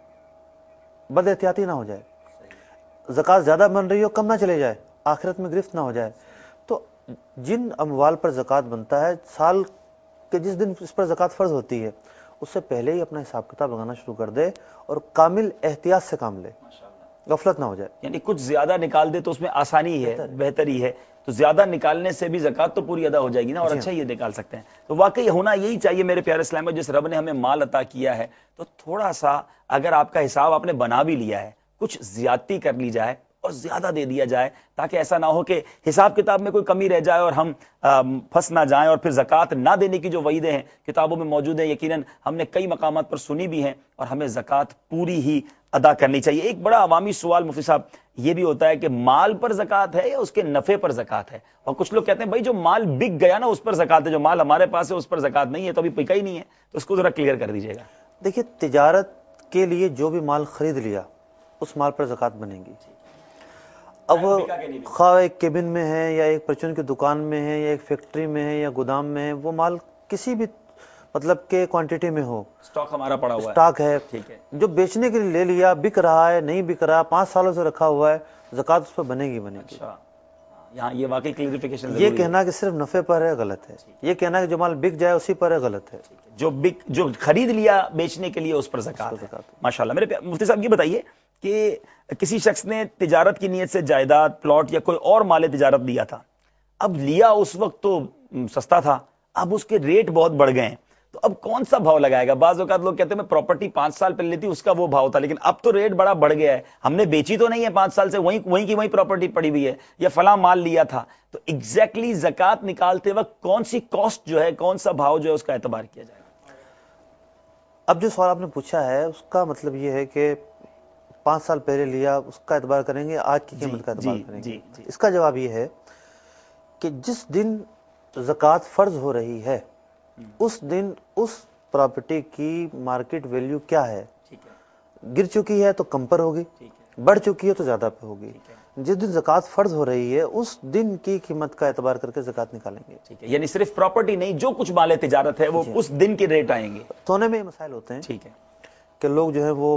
بد احتیاطی نہ ہو جائے، زکوٰۃ زیادہ بن رہی ہو کم نہ چلے جائے، آخرت میں گرفت نہ ہو جائے. تو جن اموال پر زکوٰۃ بنتا ہے، سال کے جس دن اس پر زکوٰۃ فرض ہوتی ہے اس سے پہلے ہی اپنا حساب کتاب لگانا شروع کر دے اور کامل احتیاط سے کام لے، غفلت نہ ہو جائے. یعنی کچھ زیادہ نکال دے تو اس میں آسانی ہے، بہتری ہے، تو زیادہ نکالنے سے بھی زکوٰۃ تو پوری ادا ہو جائے گی نا، اور اچھا یہ نکال سکتے ہیں. تو واقعی ہونا یہی چاہیے میرے پیارے اسلام میں، جس رب نے ہمیں مال عطا کیا ہے تو تھوڑا سا اگر آپ کا حساب آپ نے بنا بھی لیا ہے، کچھ زیادتی کر لی جائے اور زیادہ دے دیا جائے، تاکہ ایسا نہ ہو کہ حساب کتاب میں کوئی کمی رہ جائے اور ہم پھنس نہ جائیں، اور پھر زکوٰۃ نہ دینے کی جو وعیدیں ہیں کتابوں میں موجود ہیں، یقیناً ہم نے کئی مقامات پر سنی بھی ہیں، اور ہمیں زکوٰۃ پوری ہی ادا کرنی چاہیے. ایک بڑا عوامی سوال مفتی صاحب یہ بھی ہوتا ہے کہ مال پر زکوٰۃ ہے یا اس کے نفع پر زکوٰۃ ہے؟ اور کچھ لوگ کہتے ہیں بھائی جو مال بک گیا نا اس پر زکوٰۃ ہے، جو مال ہمارے پاس ہے اس پر زکوٰۃ نہیں ہے، تو ابھی بکا ہی نہیں ہے. تو اس کو ذرا کلیئر کر دیجیے گا. دیکھیے، تجارت کے لیے جو بھی مال خرید لیا اس مال پر زکوٰۃ بنے گی. اب خواہ ایک کیبن میں ہے یا ایک پرچون کی دکان میں ہے یا ایک فیکٹری میں ہے یا گودام میں ہے، وہ مال کسی بھی مطلب کہ کوانٹٹی میں ہو، اسٹاک ہمارا پڑا ہوا ہے، اسٹاک ہے، ٹھیک ہے، جو بیچنے کے لیے لے لیا، بک رہا ہے نہیں بک رہا، 5 سالوں سے رکھا ہوا ہے، زکوٰۃ اس پر بنے گی. اچھا، یہاں یہ واقعی کلیریفیکیشن یہ کہنا کہ صرف نفع پر ہے غلط ہے، یہ کہنا کہ جو مال بک جائے اسی پر ہے غلط ہے. جو خرید لیا بیچنے کے لیے اس پر زکوٰۃ ہے. ماشاءاللہ. میرے مفتی صاحب یہ بتائیے کہ کسی شخص نے تجارت کی نیت سے جائیداد، پلاٹ یا کوئی اور مال تجارت لیا تھا، اب لیا اس وقت تو سستا تھا، اب اس کے ریٹ بہت بڑھ گئے ہیں، تو اب کون سا بھاؤ لگائے گا؟ بعض اوقات لوگ کہتے ہیں میں پراپرٹی 5 سال پہلے لی تھی اس کا وہ بھاؤ تھا، لیکن اب تو ریٹ بڑا بڑھ گیا ہے، ہم نے بیچی تو نہیں ہے 5 سال سے، وہیں کی وہیں پراپرٹی پڑی ہوئی ہے، یا فلاں مال لیا تھا. تو ایگزیکٹلی زکوٰۃ نکالتے وقت کون سی کاسٹ جو ہے، کون سا بھاؤ جو ہے اس کا اعتبار کیا جائے گا؟ اب جو سوال آپ نے پوچھا ہے اس کا مطلب یہ ہے کہ 5 سال پہلے لیا اس کا اعتبار کریں گے، آج کی قیمت کا اعتبار کریں گے. اس کا جواب یہ ہے کہ جس دن زکوٰۃ فرض ہو رہی ہے اس دن اس پراپرٹی کی مارکیٹ ویلیو کیا ہے، گر چکی ہے تو کم پر ہوگی، بڑھ چکی ہے تو زیادہ پہ ہوگی. جس دن زکوٰۃ فرض ہو رہی ہے اس دن کی قیمت کا اعتبار کر کے زکوٰۃ نکالیں گے. یعنی صرف پراپرٹی نہیں، جو کچھ مال تجارت ہے وہ اس دن کے ریٹ آئیں گے. سونے میں یہ مسائل ہوتے ہیں، ٹھیک ہے، کہ لوگ جو ہے وہ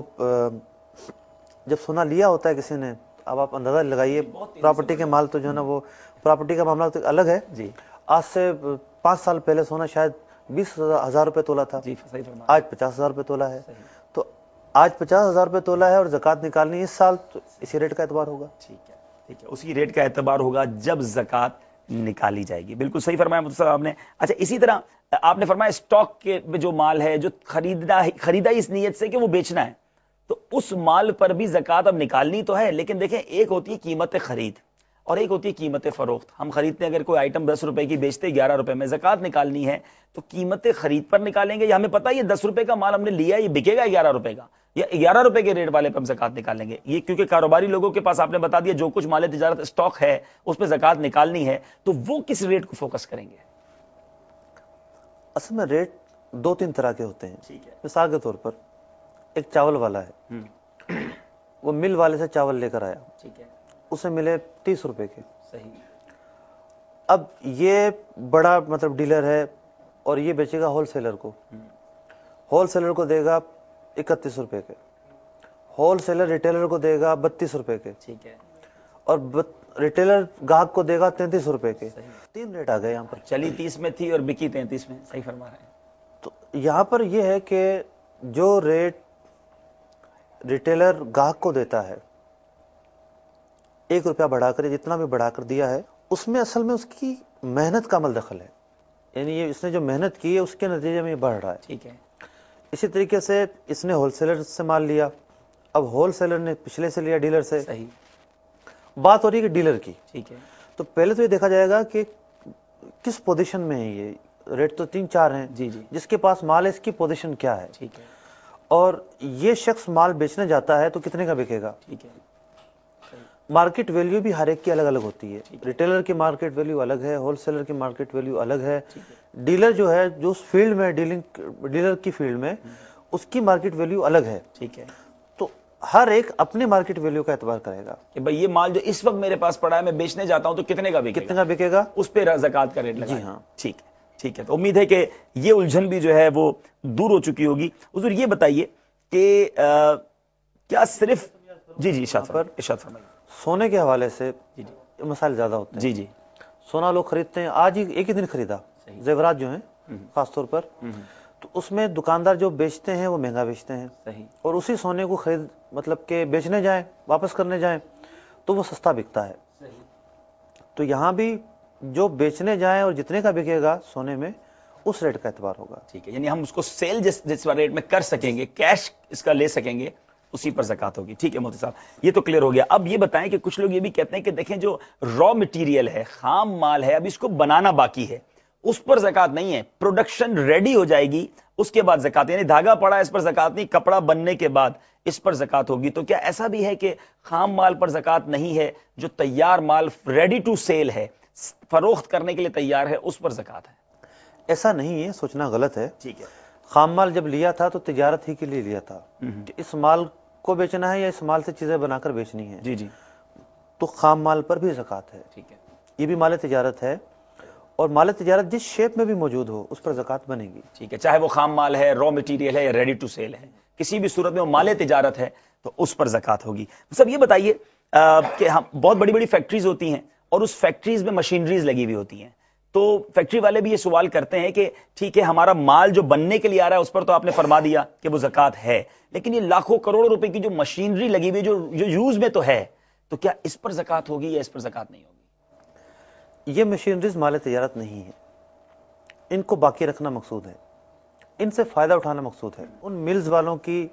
جب سونا لیا ہوتا ہے کسی نے، اب آپ اندازہ لگائیے پراپرٹی کے مال تو جو ہے نا وہ پراپرٹی کا معاملہ تو الگ ہے. آج سے 5 سال پہلے سونا شاید 20,000 روپے تولا تھا، آج 50,000 روپے تولا ہے. تو آج 50,000 روپے تولا ہے اور زکوٰۃ نکالنی اس سال، تو اسی ریٹ کا اعتبار ہوگا. ٹھیک ہے، اسی ریٹ کا اعتبار ہوگا جب زکوٰۃ نکالی جائے گی. بالکل صحیح فرمایا مفتی صاحب آپ نے. اچھا، اسی طرح آپ نے فرمایا اسٹاک کے جو مال ہے جو خریدا اس نیت سے کہ وہ بیچنا ہے، تو اس مال پر بھی زکوٰۃ اب نکالنی تو ہے، لیکن دیکھیں ایک ہوتی ہے قیمت خرید اور ایک ہوتی ہے قیمت فروخت. ہم خریدتے ہیں، اگر کوئی آئٹم 10 روپے کی بیچتے 11 روپے میں، زکوٰۃ نکالنی ہے تو قیمت خرید پر نکالیں گے، یا ہمیں پتہ ہے یہ 10 روپے کا مال ہم نے لیا ہے، یہ بکے گا 11 روپے کا، یا 11 روپے کے ریٹ والے پہ ہم زکوٰۃ نکالیں گے؟ یہ کیونکہ کاروباری لوگوں کے پاس آپ نے بتا دیا جو کچھ مال تجارت اسٹاک ہے اس پہ زکوٰۃ نکالنی ہے، تو وہ کس ریٹ کو فوکس کریں گے؟ اصل میں ریٹ 2-3 طرح کے ہوتے ہیں. مثال کے طور پر ایک چاول والا ہے، وہ مل والے سے چاول لے کر آیا، اسے ملے 30 روپے کے. اب یہ بڑا مطلب ڈیلر ہے اور یہ بیچے گا ہول سیلر کو، ہول سیلر کو دے گا 31 روپے کے، ہول سیلر ریٹیلر کو دے گا 32 روپے کے، اور ریٹیلر گاہک کو دے گا 33 روپے کے. 3 ریٹ آ گئے یہاں پر. چلی 30 میں تھی اور بکی 33 میں. صحیح فرما رہے ہیں. تو یہاں پر یہ ہے کہ جو ریٹ ریٹیلر گاہک کو دیتا ہے 1 روپیہ بڑھا کر، جتنا بھی بڑھا کر دیا ہے، اس میں اصل میں اس کی محنت کا عمل دخل ہے، یعنی یہ اس نے جو محنت کی ہے اس کے نتیجے میں یہ بڑھ رہا ہے. ٹھیک ہے. اسی طریقے سے اس نے ہول سیلر سے مال لیا، اب ہول سیلر نے پچھلے سے لیا ڈیلر سے. صحیح. بات ہو رہی ہے کہ ڈیلر کی. ٹھیک ہے. تو پہلے تو یہ دیکھا جائے گا کہ کس پوزیشن میں ہے. یہ ریٹ تو 3-4 ہیں، جس کے پاس مال ہے اس کی پوزیشن کیا ہے. ٹھیک ہے. اور یہ شخص مال بیچنے جاتا ہے تو کتنے کا بکے گا. ٹھیک ہے. मार्केट वैल्यू भी हर एक की अलग अलग होती है। रिटेलर की मार्केट वैल्यू अलग है, होलसेलर की मार्केट वैल्यू अलग है, डीलर जो है जो उस फील्ड में डीलर की फील्ड में उसकी मार्केट वैल्यू अलग है। ठीक है, तो हर एक अपनी मार्केट वैल्यू का एतबार करेगा कि भाई ये माल जो इस वक्त मेरे पास पड़ा है मैं बेचने जाता हूं तो कितने का बिकेगा, उस पे ज़कात का रेट लगा। जी हाँ, ठीक है, ठीक है। तो उम्मीद है कि ये उलझन भी जो है वो दूर हो चुकी होगी। हुजूर ये बताइए कि क्या सिर्फ जी इरशाद फरमाइए। सोने के हवाले से मसाइल ज्यादा होते हैं। जी सोना लोग खरीदते हैं, आज ही एक ही दिन खरीदा, जेवरात जो हैं खासतौर पर, तो उसमें दुकानदार जो बेचते हैं वो महंगा बेचते हैं। सही। और उसी सोने को खरीद मतलब के बेचने जाएं, वापस करने जाएं तो वो सस्ता बिकता है। सही। तो यहाँ भी जो बेचने जाएं और जितने का बिकेगा सोने में उस रेट का एतबार होगा। ठीक है, यानी हम उसको सेल जिस रेट में कर सकेंगे, कैश इसका ले सकेंगे, उसी पर ज़कात होगी। ठीक है मोहतरम साहब, ये तो क्लियर हो गया। अब ये बताएं कि कुछ लोग ये भी कहते हैं कि देखें जो रॉ मटेरियल है, खाम माल है, अब इसको बनाना बाकी है, उस पर ज़कात नहीं है, प्रोडक्शन रेडी हो जाएगी उसके बाद ज़कात, यानी धागा पड़ा है इस पर ज़कात नहीं, कपड़ा बनने के बाद इस पर ज़कात होगी। तो क्या ऐसा भी है कि खाम माल पर ज़कात नहीं है, जो तैयार माल रेडी टू सेल है, फरोख्त करने के लिए तैयार है, उस पर ज़कात है? ऐसा नहीं है, सोचना गलत है। ठीक है, खाम माल जब लिया था तो तिजारत ही के लिए लिया था कि इस माल को बेचना है या इस माल से चीजें बनाकर बेचनी है। जी तो खाम माल पर भी ज़कात है। ठीक है, ये भी माल तिजारत है, और माल तिजारत जिस शेप में भी मौजूद हो उस पर ज़कात बनेगी। ठीक है, चाहे वो खाम माल है, रॉ मटेरियल है या रेडी टू सेल है, किसी भी सूरत में वो माल तिजारत है तो उस पर ज़कात होगी। सब ये बताइए कि हम बहुत बड़ी बड़ी फैक्ट्रीज होती हैं और उस फैक्ट्रीज में मशीनरीज लगी हुई होती हैं, तो फैक्ट्री वाले भी ये सवाल करते हैं कि ठीक है हमारा माल जो बनने के लिए आ रहा है उस पर तो आपने फरमा दिया कि वो ज़कात है, लेकिन ये लाखों करोड़ों रुपए की जो मशीनरी लगी हुई जो यूज में तो है, तो क्या इस पर ज़कात होगी या इस पर ज़कात नहीं होगी? ये मशीनरीज माल तिजारत नहीं है, इनको बाकी रखना मकसूद है, इनसे फायदा उठाना मकसूद है। उन मिल्स वालों की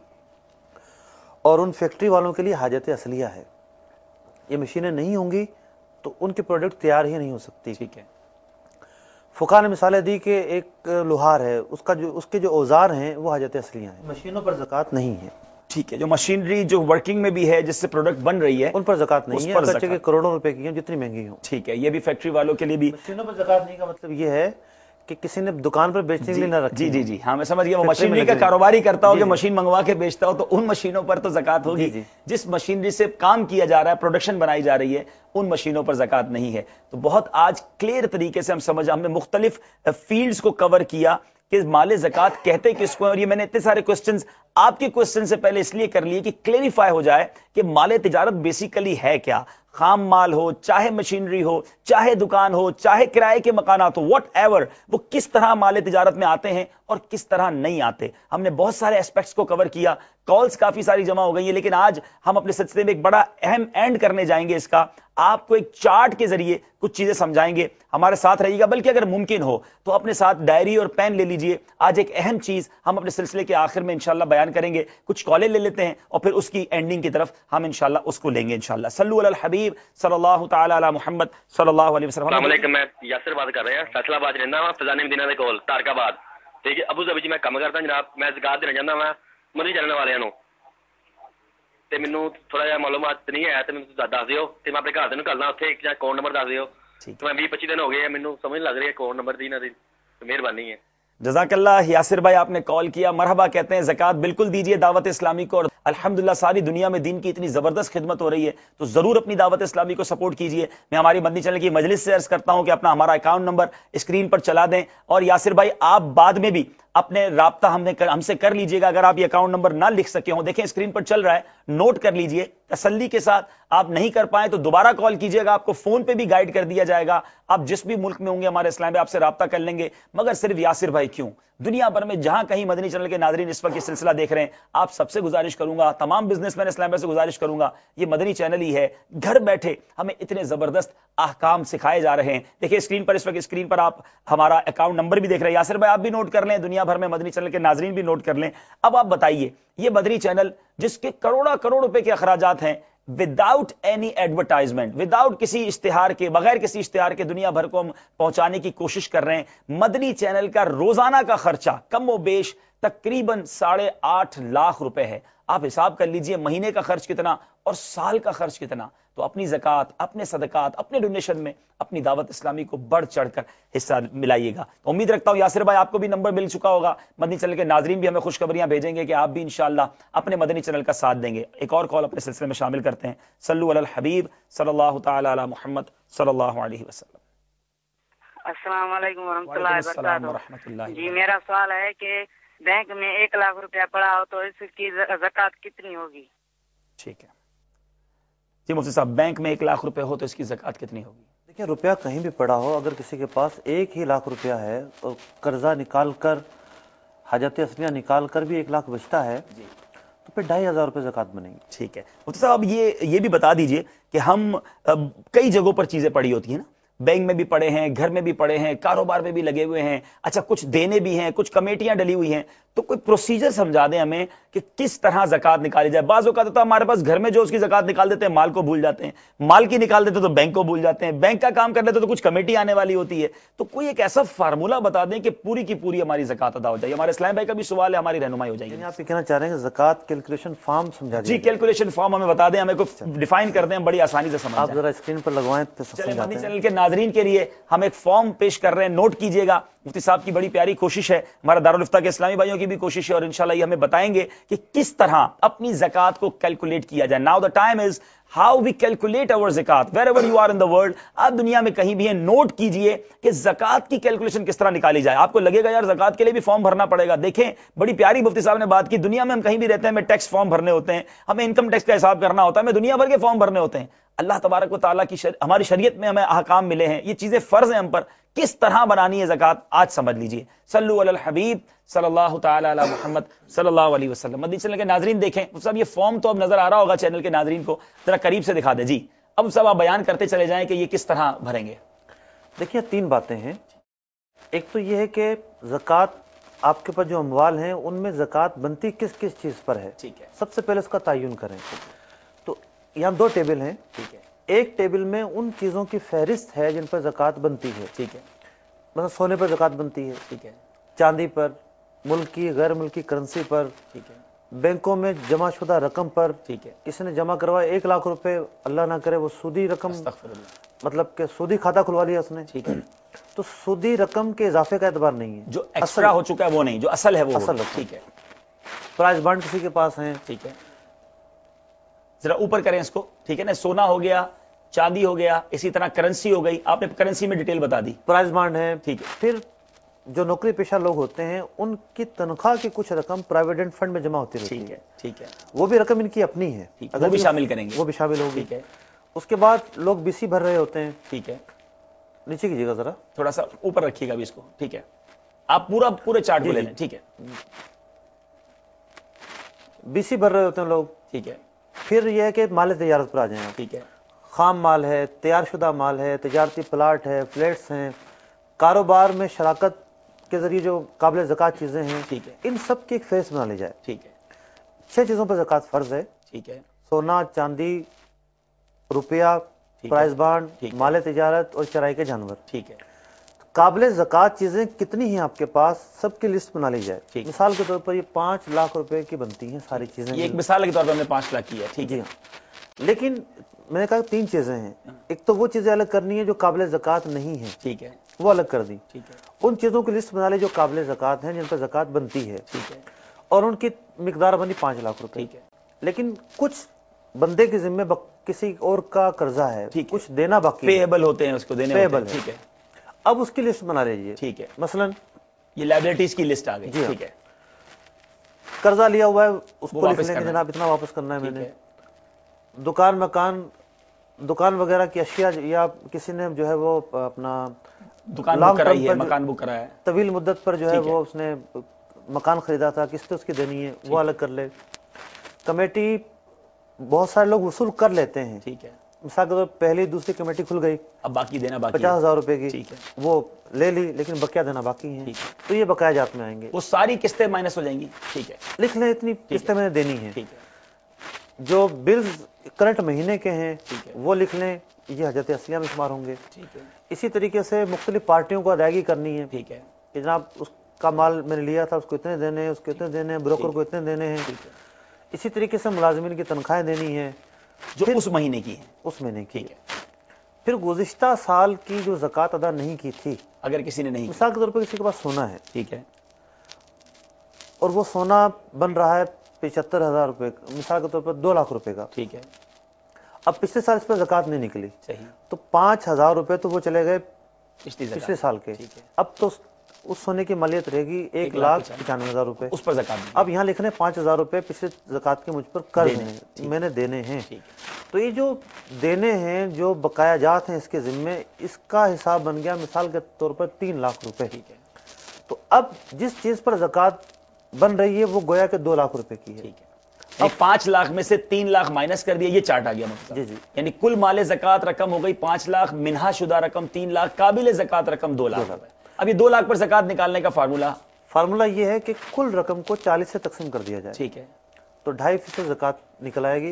और उन फैक्ट्री वालों के लिए हाजत असलिया है। ये मशीनें नहीं होंगी तो उनके प्रोडक्ट तैयार ही नहीं हो सकती। ठीक है, फुका ने मिसालें दी कि एक लोहार है, उसके जो औजार हैं वो हाजत असलिया हैं, मशीनों पर ज़कात नहीं है। ठीक है, जो मशीनरी जो वर्किंग में भी है जिससे प्रोडक्ट बन रही है उन पर ज़कात नहीं है, अगरचे के करोड़ों रुपए की हैं, जितनी महंगी हो। ठीक है, ये भी फैक्ट्री वालों के लिए भी। मशीनों पर ज़कात नहीं का मतलब ये है कि किसी ने दुकान पर बेचने के लिए ना रखी। जी हाँ मैं समझ गया, वो मशीनरी का कारोबारी करता हो, जो मशीन मंगवा के बेचता हो, तो उन मशीनों पर तो ज़कात होगी। जिस मशीनरी से काम किया जा रहा है, प्रोडक्शन बनाई जा रही है, उन मशीनों पर ज़कात नहीं है। तो बहुत आज क्लियर तरीके से हमने मुख्तलिफ फील्ड्स को कवर किया कि माले ज़कात कहते किसको है। और ये मैंने इतने सारे क्वेश्चंस आपके क्वेश्चन से पहले इसलिए कर लिए कि क्लेरिफाई हो जाए कि माले तिजारत बेसिकली है क्या। खाम माल हो, चाहे मशीनरी हो, चाहे दुकान हो, चाहे किराए के मकानात हो, वॉट एवर, वो किस तरह माले तिजारत में आते हैं और किस तरह नहीं आते। हमने बहुत सारे एस्पेक्ट्स को कवर किया, कॉल्स काफी सारी जमा हो गई है, लेकिन आज हम अपने सिलसिले में एक बड़ा अहम एंड करने जाएंगे इसका। आपको एक चार्ट के जरिए कुछ चीजें समझाएंगे, हमारे साथ रहिएगा। बल्कि अगर मुमकिन हो तो अपने साथ डायरी और पेन ले लीजिए। आज एक अहम चीज हम अपने सिलसिले के आखिर में इंशाल्लाह बयान करेंगे। कुछ कॉलें ले लेते हैं और फिर उसकी एंडिंग की तरफ हम इंशाल्लाह उसको लेंगे इंशाल्लाह। सल्लु अलल हबीब सल्लल्लाहु तआला अला मुहम्मद सल्लल्लाहु अलैहि वसल्लम। अस्सलाम वालेकुम, मैं यासिर बात कर रहे हैं, फैसलाबाद रहना वा, फजाने मदीना दे कोल तारकाबाद। ठीक है, अबू धाबी जी मैं काम करता जनाब, मैं ज़कात देना चाहता वा मदनी चलने वालियां नु, ਤੇ ਮੈਨੂੰ ਥੋੜਾ ਜਿਹਾ ਮਾਲੂਮਾਤ ਨਹੀਂ ਹੈ ਤੇ ਮੈਨੂੰ ਦੱਸ ਦਿਓ ਤੇ ਮੈਂ ਆਪਣੇ ਘਰ ਦੇ ਨੂੰ ਕਰਨਾ ਉੱਥੇ ਇੱਕ ਜਾਂ ਅਕਾਊਂਟ ਨੰਬਰ ਦੱਸ ਦਿਓ। ਠੀਕ ਮੈਂ 20-25 ਦਿਨ ਹੋ ਗਏ ਮੈਨੂੰ ਸਮਝ ਲੱਗ ਰਹੀ ਹੈ ਅਕਾਊਂਟ ਨੰबर दी ना दी, मेहरबानी है। जज़ाकल्लाह यासिर भाई, आपने कॉल किया, मरहबा कहते हैं। ज़कात बिल्कुल दीजिए दावत इस्लामी को, और अल्हम्दुलिल्लाह सारी दुनिया में दीन की इतनी जबरदस्त खिदमत हो रही है तो जरूर अपनी दावत इस्लामी को सपोर्ट कीजिए। मैं हमारी मदनी चैनल की मजलिस से अर्ज करता हूं कि अपना हमारा अकाउंट नंबर स्क्रीन पर चला दें, और यासिर भाई आप बाद में भी अपने राब्ता हमसे कर लीजिएगा अगर आप ये अकाउंट नंबर ना लिख सके हो। देखें स्क्रीन पर चल रहा है, नोट कर लीजिए तसल्ली के साथ। आप नहीं कर पाए तो दोबारा कॉल कीजिएगा, आपको फोन पे भी गाइड कर दिया जाएगा। आप जिस भी मुल्क में होंगे हमारे इस्लाम में आपसे राब्ता कर लेंगे। मगर सिर्फ यासिर भाई क्यों, दुनिया भर में जहां कहीं मदनी चैनल के नाज़रीन इस वक्त ये सिलसिला देख रहे हैं, आप सबसे गुजारिश करूंगा, तमाम बिजनेसमैन इस्लाम से गुजारिश करूंगा, ये मदनी चैनल ही है, घर बैठे हमें इतने जबरदस्त अहकाम सिखाए जा रहे हैं। देखिए स्क्रीन पर, इस वक्त स्क्रीन पर आप हमारा अकाउंट नंबर भी देख रहे हैं। यासिर भाई आप भी नोट कर लें, दुनिया भर में मदनी चैनल के नाज़रीन भी नोट कर लें। अब आप बताइए, ये मदनी चैनल जिसके करोड़ रुपए के अखराजात हैं, विदाउट एनी एडवर्टाइजमेंट, विदाउट किसी इश्तिहार के, बगैर किसी इश्तिहार के दुनिया भर को हम पहुंचाने की कोशिश कर रहे हैं। मदनी चैनल का रोजाना का खर्चा कम व बेश تقریباً 8.5 لاکھ روپے ہے. آپ حساب کر لیجئے مہینے کا خرچ کتنا اور سال کا خرچ کتنا. تو اپنی زکوٰۃ، اپنے صدقات، اپنے ڈونیشن میں اپنی دعوت اسلامی کو بڑھ چڑھ کر حصہ ملائیے گا. تو امید رکھتا ہوں یاسر بھائی آپ کو بھی نمبر مل چکا ہوگا. مدنی چینل کے ناظرین بھی ہمیں خوشخبریاں بھیجیں گے کہ آپ بھی انشاءاللہ اپنے مدنی چینل کا ساتھ دیں گے. ایک اور کال اپنے سلسلے میں شامل کرتے ہیں. صلو علی الحبیب صلی اللہ تعالی علی محمد صلی اللہ علیہ وسلم. السلام علیکم ورحمۃ وعلیکم اللہ السلام وبرکاتہ. ورحمۃ اللہ جی وبرکاتہ. میرا سوال ہے کہ بینک میں 1 لاکھ روپیہ پڑا ہو تو اس کی زکوٰۃ کتنی ہوگی؟ ٹھیک ہے جی مفتی صاحب، بینک میں 1 لاکھ روپے ہو تو اس کی زکوٰۃ کتنی ہوگی؟ دیکھیں روپیہ کہیں بھی پڑا ہو، اگر کسی کے پاس 1 ہی لاکھ روپیہ ہے اور قرضہ نکال کر حاجت اصلیہ نکال کر بھی 1 لاکھ بچتا ہے جی تو پھر 2,500 روپے زکوٰۃ بنے گی. ٹھیک ہے مفتی صاحب، اب یہ بھی بتا دیجئے کہ ہم کئی جگہوں پر چیزیں پڑی ہوتی ہیں نا، بینک میں بھی پڑے ہیں، گھر میں بھی پڑے ہیں، کاروبار میں بھی لگے ہوئے ہیں، اچھا کچھ دینے بھی ہیں، کچھ کمیٹیاں ڈلی ہوئی ہیں. تو کوئی پروسیجر سمجھا دیں ہمیں کہ کس طرح زکوٰۃ نکالی جائے. بعض اوقات ہوتا ہے ہمارے پاس گھر میں جو اس کی زکوٰۃ نکال دیتے ہیں مال کو بھول جاتے ہیں، مال کی نکال دیتے تو بینک کو بھول جاتے ہیں، بینک کا کام کر لیتے تو کچھ کمیٹی آنے والی ہوتی ہے. تو کوئی ایک ایسا فارمولہ بتا دیں کہ پوری کی پوری ہماری زکوٰۃ ادا ہو جائے. ہمارے اسلام بھائی کا بھی سوال ہے، ہماری رہنمائی ہو جائے یعنی گی. آپ یہ کہنا چاہ رہے ہیں کہ زکوٰۃ کیلکولیشن فارم سمجھا جی دیا جائے. کیلکولیشن فارم ہمیں بتا دیں، ہمیں کوئی ڈیفائن کر دیں، ہم بڑی آسانی سے سمجھ آپ جائیں. ذرا اسکرین پر لگوائیں تو چلے سمجھاتے مدنی ہیں. چینل کے ناظرین کے لیے ہم ایک فارم پیش کر رہے ہیں، نوٹ کیجئے گا. مفتی صاحب کی بڑی پیاری کوشش ہے، ہمارا دارالفتہ کے اسلامی بھائیوں کی بھی کوشش ہے، اور انشاءاللہ یہ ہمیں بتائیں گے کہ کس طرح اپنی زکوٰۃ کو کیلکولیٹ کیا جائے. Now the time is how we calculate our zakat wherever you are in the world. آپ دنیا میں کہیں بھی ہیں، نوٹ کیجئے کہ زکوٰۃ کی کیلکولیشن کس طرح نکالی جائے. آپ کو لگے گا یار زکوٰۃ کے لیے بھی فارم بھرنا پڑے گا. دیکھیں بڑی پیاری مفتی صاحب نے بات کی. دنیا میں ہم کہیں بھی رہتے ہیں، ہمیں ٹیکس فارم بھرنے ہوتے ہیں، ہمیں انکم ٹیکس کا حساب کرنا ہوتا ہے، ہمیں دنیا بھر کے فارم بھرنے ہوتے ہیں. اللہ تبارک و تعالیٰ کی ہماری شریعت میں ہمیں احکام ملے ہیں، یہ چیزیں فرض ہیں ہم پر. کس طرح بنانی ہے زکوٰۃ آج سمجھ لیجئے. صلو علی الحبیب صلی اللہ تعالی علی محمد صلی اللہ علیہ وسلم. مدنی چینل کے ناظرین دیکھیں صاحب، یہ فارم تو اب نظر آ رہا ہوگا چینل کے ناظرین کو، ذرا قریب سے دکھا دیں. جی اب صاحب آپ بیان کرتے چلے جائیں کہ یہ کس طرح بھریں گے. دیکھیے 3 باتیں ہیں. ایک تو یہ ہے کہ زکوٰۃ آپ کے پاس جو اموال ہیں ان میں زکوٰۃ بنتی کس کس چیز پر ہے. ٹھیک ہے سب سے پہلے اس کا تعین کریں. تو یہاں 2 ٹیبل ہیں. ٹھیک ہے ایک ٹیبل میں ان چیزوں کی فہرست ہے جن پر زکوٰۃ بنتی ہے. ٹھیک ہے مثلا سونے پر زکوٰۃ بنتی ہے، ٹھیک ہے چاندی پر، ملکی غیر ملکی کرنسی پر، ٹھیک ہے بینکوں میں جمع شدہ رقم پر. ٹھیک ہے. کسی نے جمع کروایا 1 لاکھ روپے، اللہ نہ کرے وہ سودی رقم، استغفر اللہ. مطلب کہ سودی کھاتہ کھلوا لیا اس نے، ٹھیک ہے. تو سودی رقم کے اضافے کا اعتبار نہیں ہے. جو ایکسٹرا ہو چکا ہے وہ نہیں، جو اصل ہے وہ اصل ہوگا. رقم. ٹھیک ہے پرائز بانڈ کسی کے پاس ہیں، ٹھیک ہے. ذرا اوپر کریں اس کو. ٹھیک ہے نا، سونا ہو گیا، چاندی ہو گیا، اسی طرح کرنسی ہو گئی. آپ نے کرنسی میں ڈیٹیل بتا دی. پرائز بانڈ ہے. ٹھیک ہے پھر جو نوکری پیشہ لوگ ہوتے ہیں ان کی تنخواہ کی کچھ رقم پراویڈنٹ فنڈ میں جمع ہوتی رہتی ٹھیک ہے. ہے ٹھیک ہے وہ بھی رقم ان کی اپنی ہے، ٹھیک ہے. وہ بھی شامل کریں گے. وہ بھی شامل ہوگی. ٹھیک ہے اس کے بعد لوگ BC بھر رہے ہوتے ہیں. ٹھیک ہے. نیچے کیجیے گا ذرا، تھوڑا سا اوپر رکھیے گا بھی اس کو. ٹھیک ہے آپ پورے چارٹ کو لے لیں. ٹھیک ہے BC بھر رہے ہوتے ہیں لوگ. ٹھیک ہے پھر یہ ہے کہ مال تجارت پر آ جائیں آپ. ٹھیک ہے خام مال ہے، تیار شدہ مال ہے، تجارتی پلاٹ ہے، فلیٹس ہیں، کاروبار میں شراکت کے ذریعے جو قابل زکوٰۃ چیزیں ہیں، ٹھیک ہے ان سب کی ایک فہرست بنا لی جائے. ٹھیک ہے 6 چیزوں پر زکوٰۃ فرض ہے. ٹھیک ہے سونا، چاندی، روپیہ، ٹھیک ہے. پرائز بانڈ، ٹھیک ہے. مال تجارت اور چرائی کے جانور. ٹھیک ہے قابل زکوٰۃ چیزیں کتنی ہیں آپ کے پاس، سب کی لسٹ بنا لی جائے. ٹھیک. مثال کے طور پر یہ 5 لاکھ روپے کی بنتی ہیں ساری چیزیں. یہ ایک مثال کے طور پر ہم نے 5 لاکھ کی ہے. ٹھیک ہے جی ہاں. لیکن میں نے کہا 3 چیزیں ہیں. ایک تو وہ چیزیں الگ کرنی ہے جو قابل زکوٰۃ نہیں ہیں، ٹھیک ہے وہ الگ کر دی. ٹھیک ہے ان چیزوں کی لسٹ بنا لی جو قابل زکوٰۃ ہیں، جن پر زکوٰۃ بنتی ہے، ٹھیک ہے اور ان کی مقدار بنی 5 لاکھ روپے. ٹھیک ہے لیکن کچھ بندے کے ذمے کسی اور کا قرضہ ہے، ٹھیک ہے. کچھ دینا باقی ہے. پیبل ہوتے ہیں، اس کو دینے ہوتے ہیں. Payable ہے. ٹھیک ہے اب اس کی لسٹ بنا لیجیے. ٹھیک ہے. مثلا یہ لائبلٹیز کی لسٹ آ گئی. جی ہاں. ٹھیک ہے قرضہ لیا ہوا ہے، اس وہ کو لکھ واپس لیں کہ کرنا ہے. جناب اتنا واپس کرنا ہے میں ٹھیک نے. ہے دکان مکان، دکان وغیرہ کی اشیاء، یا کسی نے جو ہے وہ اپنا دکان لانگ بک کرائی ہے، ٹرم پر مکان بک کرایا ہے. طویل مدت پر جو ہے ٹھیک ہے. وہ اس نے مکان خریدا تھا، قسط اس کی دینی ہے، وہ الگ کر لے. کمیٹی بہت سارے لوگ وصول کر لیتے ہیں. ٹھیک ہے مثال کے طور پر پہلی دوسری کمیٹی کھل گئی اب باقی دینا باقی ہے. 50,000 روپے کی، ٹھیک ہے وہ لے لی، لیکن بقیہ دینا باقی ہیں. ٹھیک ہے. تو یہ بقایا جات میں آئیں گے. وہ ساری قسطیں مائنس ہو جائیں گی. ٹھیک ہے لکھ لیں اتنی قسطیں میں نے دینی ہے. ٹھیک ہے جو بلز کرنٹ مہینے کے ہیں ٹھیک ہے وہ لکھ لیں، یہ حاجت اصلیہ میں شمار ہوں گے. ٹھیک ہے اسی طریقے سے مختلف پارٹیوں کو ادائیگی کرنی ہے ٹھیک ہے کہ جناب اس का माल मैंने लिया था उसको इतने देने हैं, उसको इतने देने हैं, ब्रोकर को इतने देने हैं। इसी तरीके से मुलाजिमीन की तनख्वाहें देनी है जो उस महीने की है, उस महीने की। फिर गुज़िश्ता साल की जो ज़कात अदा नहीं की थी, अगर किसी ने नहीं, मिसाल के तौर पर किसी के पास सोना है, ठीक है, और वो सोना बन रहा है 75,000 रुपए, मिसाल के तौर पर 2 लाख रुपए का, ठीक है, अब पिछले साल इस पर ज़कात नहीं निकली, सही, तो 5,000 रुपए तो वो चले गए पिछले पिछले साल के। ठीक है, अब तो उस सोने की मालियत रहेगी 1,95,000 रुपए। उस पर ज़कात नहीं। अब यहाँ लिख रहे हैं 5,000 रुपए पिछले ज़कात के मुझ पर कर्ज हैं, मैंने देने हैं। तो ये जो देने हैं, जो बकाया जात हैं इसके जिम्मे, इसका हिसाब बन गया मिसाल के तौर पर 3 लाख रुपए। ठीक है, तो अब जिस चीज पर ज़कात बन रही है वो गोया के 2 लाख रुपए की है। ठीक है, अब 5 लाख में से 3 लाख माइनस कर दिया, ये चार्ट आ गया मतलब। जी जी, यानी कुल माले ज़कात रकम हो गई 5 लाख, मिनहा शुदा रकम 3 लाख, काबिल ज़कात रकम 2 लाख रुपए। अब ये 2 लाख पर ज़कात निकालने का फार्मूला ये है कि कुल रकम को 40 से तकसीम कर दिया जाए। ठीक है, तो 2.5% ज़कात निकल आएगी,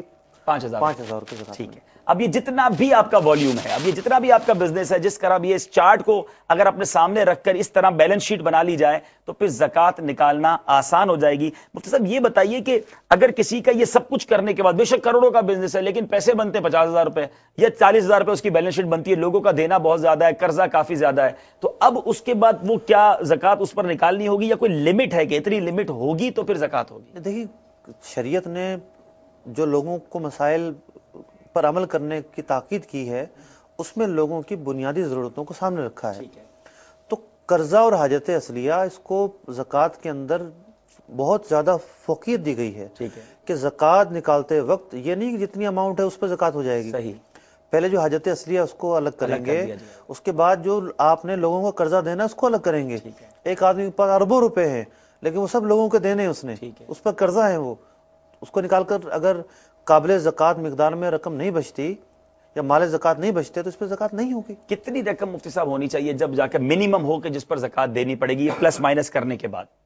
5,000 रुपए ज़कात। ठीक है। अब ये जितना भी आपका वॉल्यूम है, अब ये जितना भी आपका बिजनेस है, जिस तरह भी इस चार्ट को अगर अपने सामने रखकर इस तरह बैलेंस शीट बना ली जाए तो फिर ज़कात निकालना आसान हो जाएगी। मुफ्ती साहब ये बताइए कि अगर किसी का ये सब कुछ करने के बाद, बेशक करोड़ों का बिजनेस है लेकिन पैसे बनते 50,000 रुपए या 40,000 रुपए उसकी बैलेंस शीट बनती है, लोगों का देना बहुत ज्यादा है, कर्जा काफी ज्यादा है, तो अब उसके बाद वो क्या ज़कात उस पर निकालनी होगी या कोई लिमिट है कि इतनी लिमिट होगी तो फिर ज़कात होगी? देखिए, शरीयत ने जो लोगों को मसाइल पर अमल करने की ताकीद की है उसमें लोगों की बुनियादी जरूरतों को सामने रखा है। तो कर्जा और हाजत असलिया, इसको ज़कात के अंदर बहुत ज्यादा फोकियत दी गई है। ठीक है, कि ज़कात निकालते वक्त ये नहीं कि जितनी अमाउंट है उस पर ज़कात हो जाएगी। सही, पहले जो हाजत असलिया उसको अलग करेंगे, उसके बाद जो आपने लोगों को कर्जा देना उसको अलग करेंगे। एक आदमी के पास अरबों रुपए हैं लेकिन वो सब लोगों के देने उसने, उस पर कर्जा है, वो उसको निकालकर अगर काबिल ज़कात मिकदार में रकम नहीं बचती या माले ज़कात नहीं बचते तो इस पर ज़कात नहीं होगी। कितनी रकम मुफ्ती साहब होनी चाहिए जब जाकर मिनिमम हो कि जिस पर ज़कात देनी पड़ेगी प्लस माइनस करने के बाद?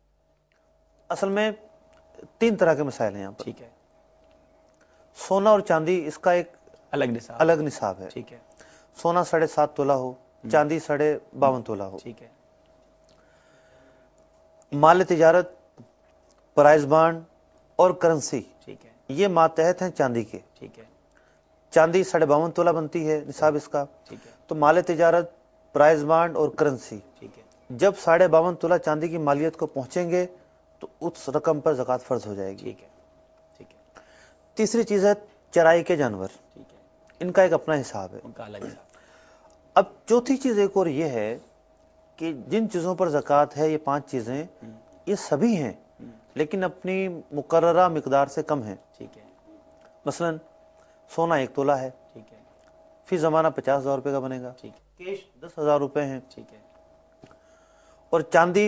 असल में 3 तरह के मसाइल हैं यहाँ पर। ठीक है, सोना और चांदी, इसका एक अलग निसाब है। ठीक है, सोना 7.5 तोला हो, चांदी 52.5 तोला हो। ठीक है, माल तिजारत, प्राइस बॉन्ड और करेंसी, ठीक है, ये मातहत हैं चांदी के। ठीक है, चांदी 52.5 तोला बनती है निसाब इसका। ठीक है, तो माल तिजारत, प्राइस बॉन्ड और करेंसी, ठीक है, जब 52.5 तोला चांदी की मालियत को पहुंचेंगे तो उस रकम पर ज़कात फर्ज हो जाएगी। ठीक है, ठीक है, तीसरी चीज है चराई के जानवर, ठीक है, इनका एक अपना हिसाब है, उनका अलग हिसाब। अब चौथी चीज एक और ये है कि जिन चीजों पर ज़कात है, ये 5 चीजें, ये सभी हैं लेकिन अपनी मुकर्ररा मिकदार से कम है। ठीक है, मसलन सोना 1 तोला है, ठीक है, फी जमाना 50,000 रुपए का बनेगा, ठीक है, कैश 10,000 रुपए हैं, ठीक है, और चांदी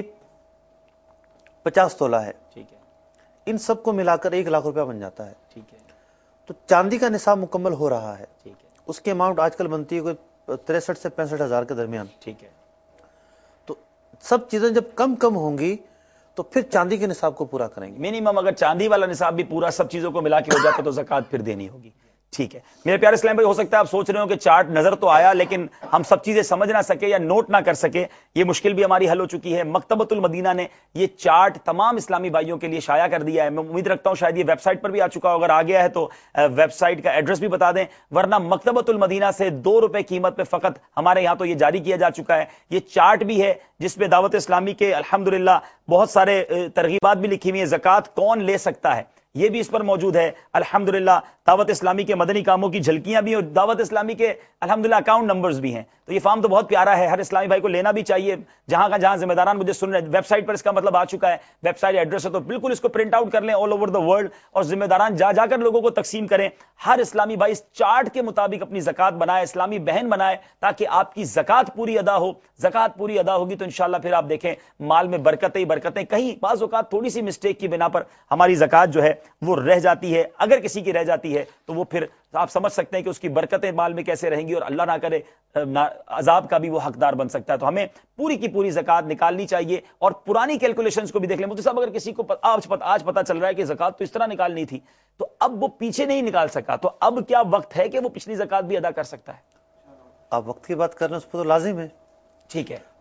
50 तोला है, ठीक है, इन सबको मिलाकर 1 लाख रुपया बन जाता है। ठीक है, तो चांदी का निसाब मुकम्मल हो रहा है, ठीक है, उसकी अमाउंट आजकल बनती है कोई 63 से 65,000 के दरमियान। ठीक है, तो सब चीजें जब कम कम होंगी तो फिर चांदी के निसाब को पूरा करेंगे। मिनिमम अगर चांदी वाला निसाब भी पूरा सब चीजों को मिला के हो जाता तो ज़कात फिर देनी होगी। ठीक है मेरे प्यारे इस्लाम भाई, हो सकता है आप सोच रहे हो कि चार्ट नजर तो आया लेकिन हम सब चीजें समझ ना सके या नोट ना कर सके, ये मुश्किल भी हमारी हल हो चुकी है। मकतबतुल मदीना ने ये चार्ट तमाम इस्लामी भाइयों के लिए शाया कर दिया है। मैं उम्मीद रखता हूं शायद ये वेबसाइट पर भी आ चुका हो, अगर आ गया है तो वेबसाइट का एड्रेस भी बता दें, वरना मकतबतुल मदीना से 2 रुपए कीमत पे फकत हमारे यहां तो ये जारी किया जा चुका है। ये चार्ट भी है जिसमें दावत इस्लामी के अल्हम्दुलिल्लाह बहुत सारे तरगीबात भी लिखी हुई है, ज़कात कौन ले सकता है ये भी इस पर मौजूद है। अल्हम्दुलिल्लाह दावत इस्लामी के मदनी कामों की झलकियां भी और दावत इस्लामी के अल्हम्दुलिल्लाह अकाउंट नंबर्स भी हैं। तो ये फार्म तो बहुत प्यारा है, हर इस्लामी भाई को लेना भी चाहिए। जहां जिम्मेदारान मुझे सुन रहे हैं, वेबसाइट पर इसका मतलब आ चुका है, वेबसाइट एड्रेस है, तो बिल्कुल इसको प्रिंट आउट कर लें ऑल ओवर द वर्ल्ड और जिम्मेदारान जा जाकर लोगों को तकसीम करें। हर इस्लामी भाई इस चार्ट के मुताबिक अपनी ज़कात बनाए, इस्लामी बहन बनाए, ताकि आपकी ज़कात पूरी अदा हो। ज़कात पूरी अदा होगी तो इंशाल्लाह फिर आप देखें माल में बरकतें ही बरकतें। कहीं बाज़ औक़ात थोड़ी सी मिस्टेक की बिना पर हमारी ज़कात जो है वो रह जाती है, अगर किसी की रह जाती है तो वो फिर आप समझ सकते हैं कि उसकी बरकतें माल में कैसे रहेंगी और अल्लाह ना करे अजाब का भी वो हकदार बन सकता है। तो हमें पूरी की पूरी ज़कात निकालनी चाहिए और पुरानी कैलकुलेशंस को भी देख लें। मुफ्ती साहब, अगर किसी को आज पता चल रहा है कि ज़कात तो इस तरह निकालनी थी तो अब वो पीछे नहीं निकाल सका, तो अब क्या वक्त है कि वो पिछली ज़कात भी अदा कर सकता है? आप वक्त की बात कर रहे हैं, उस पर तो लाजिम है। ठीक है,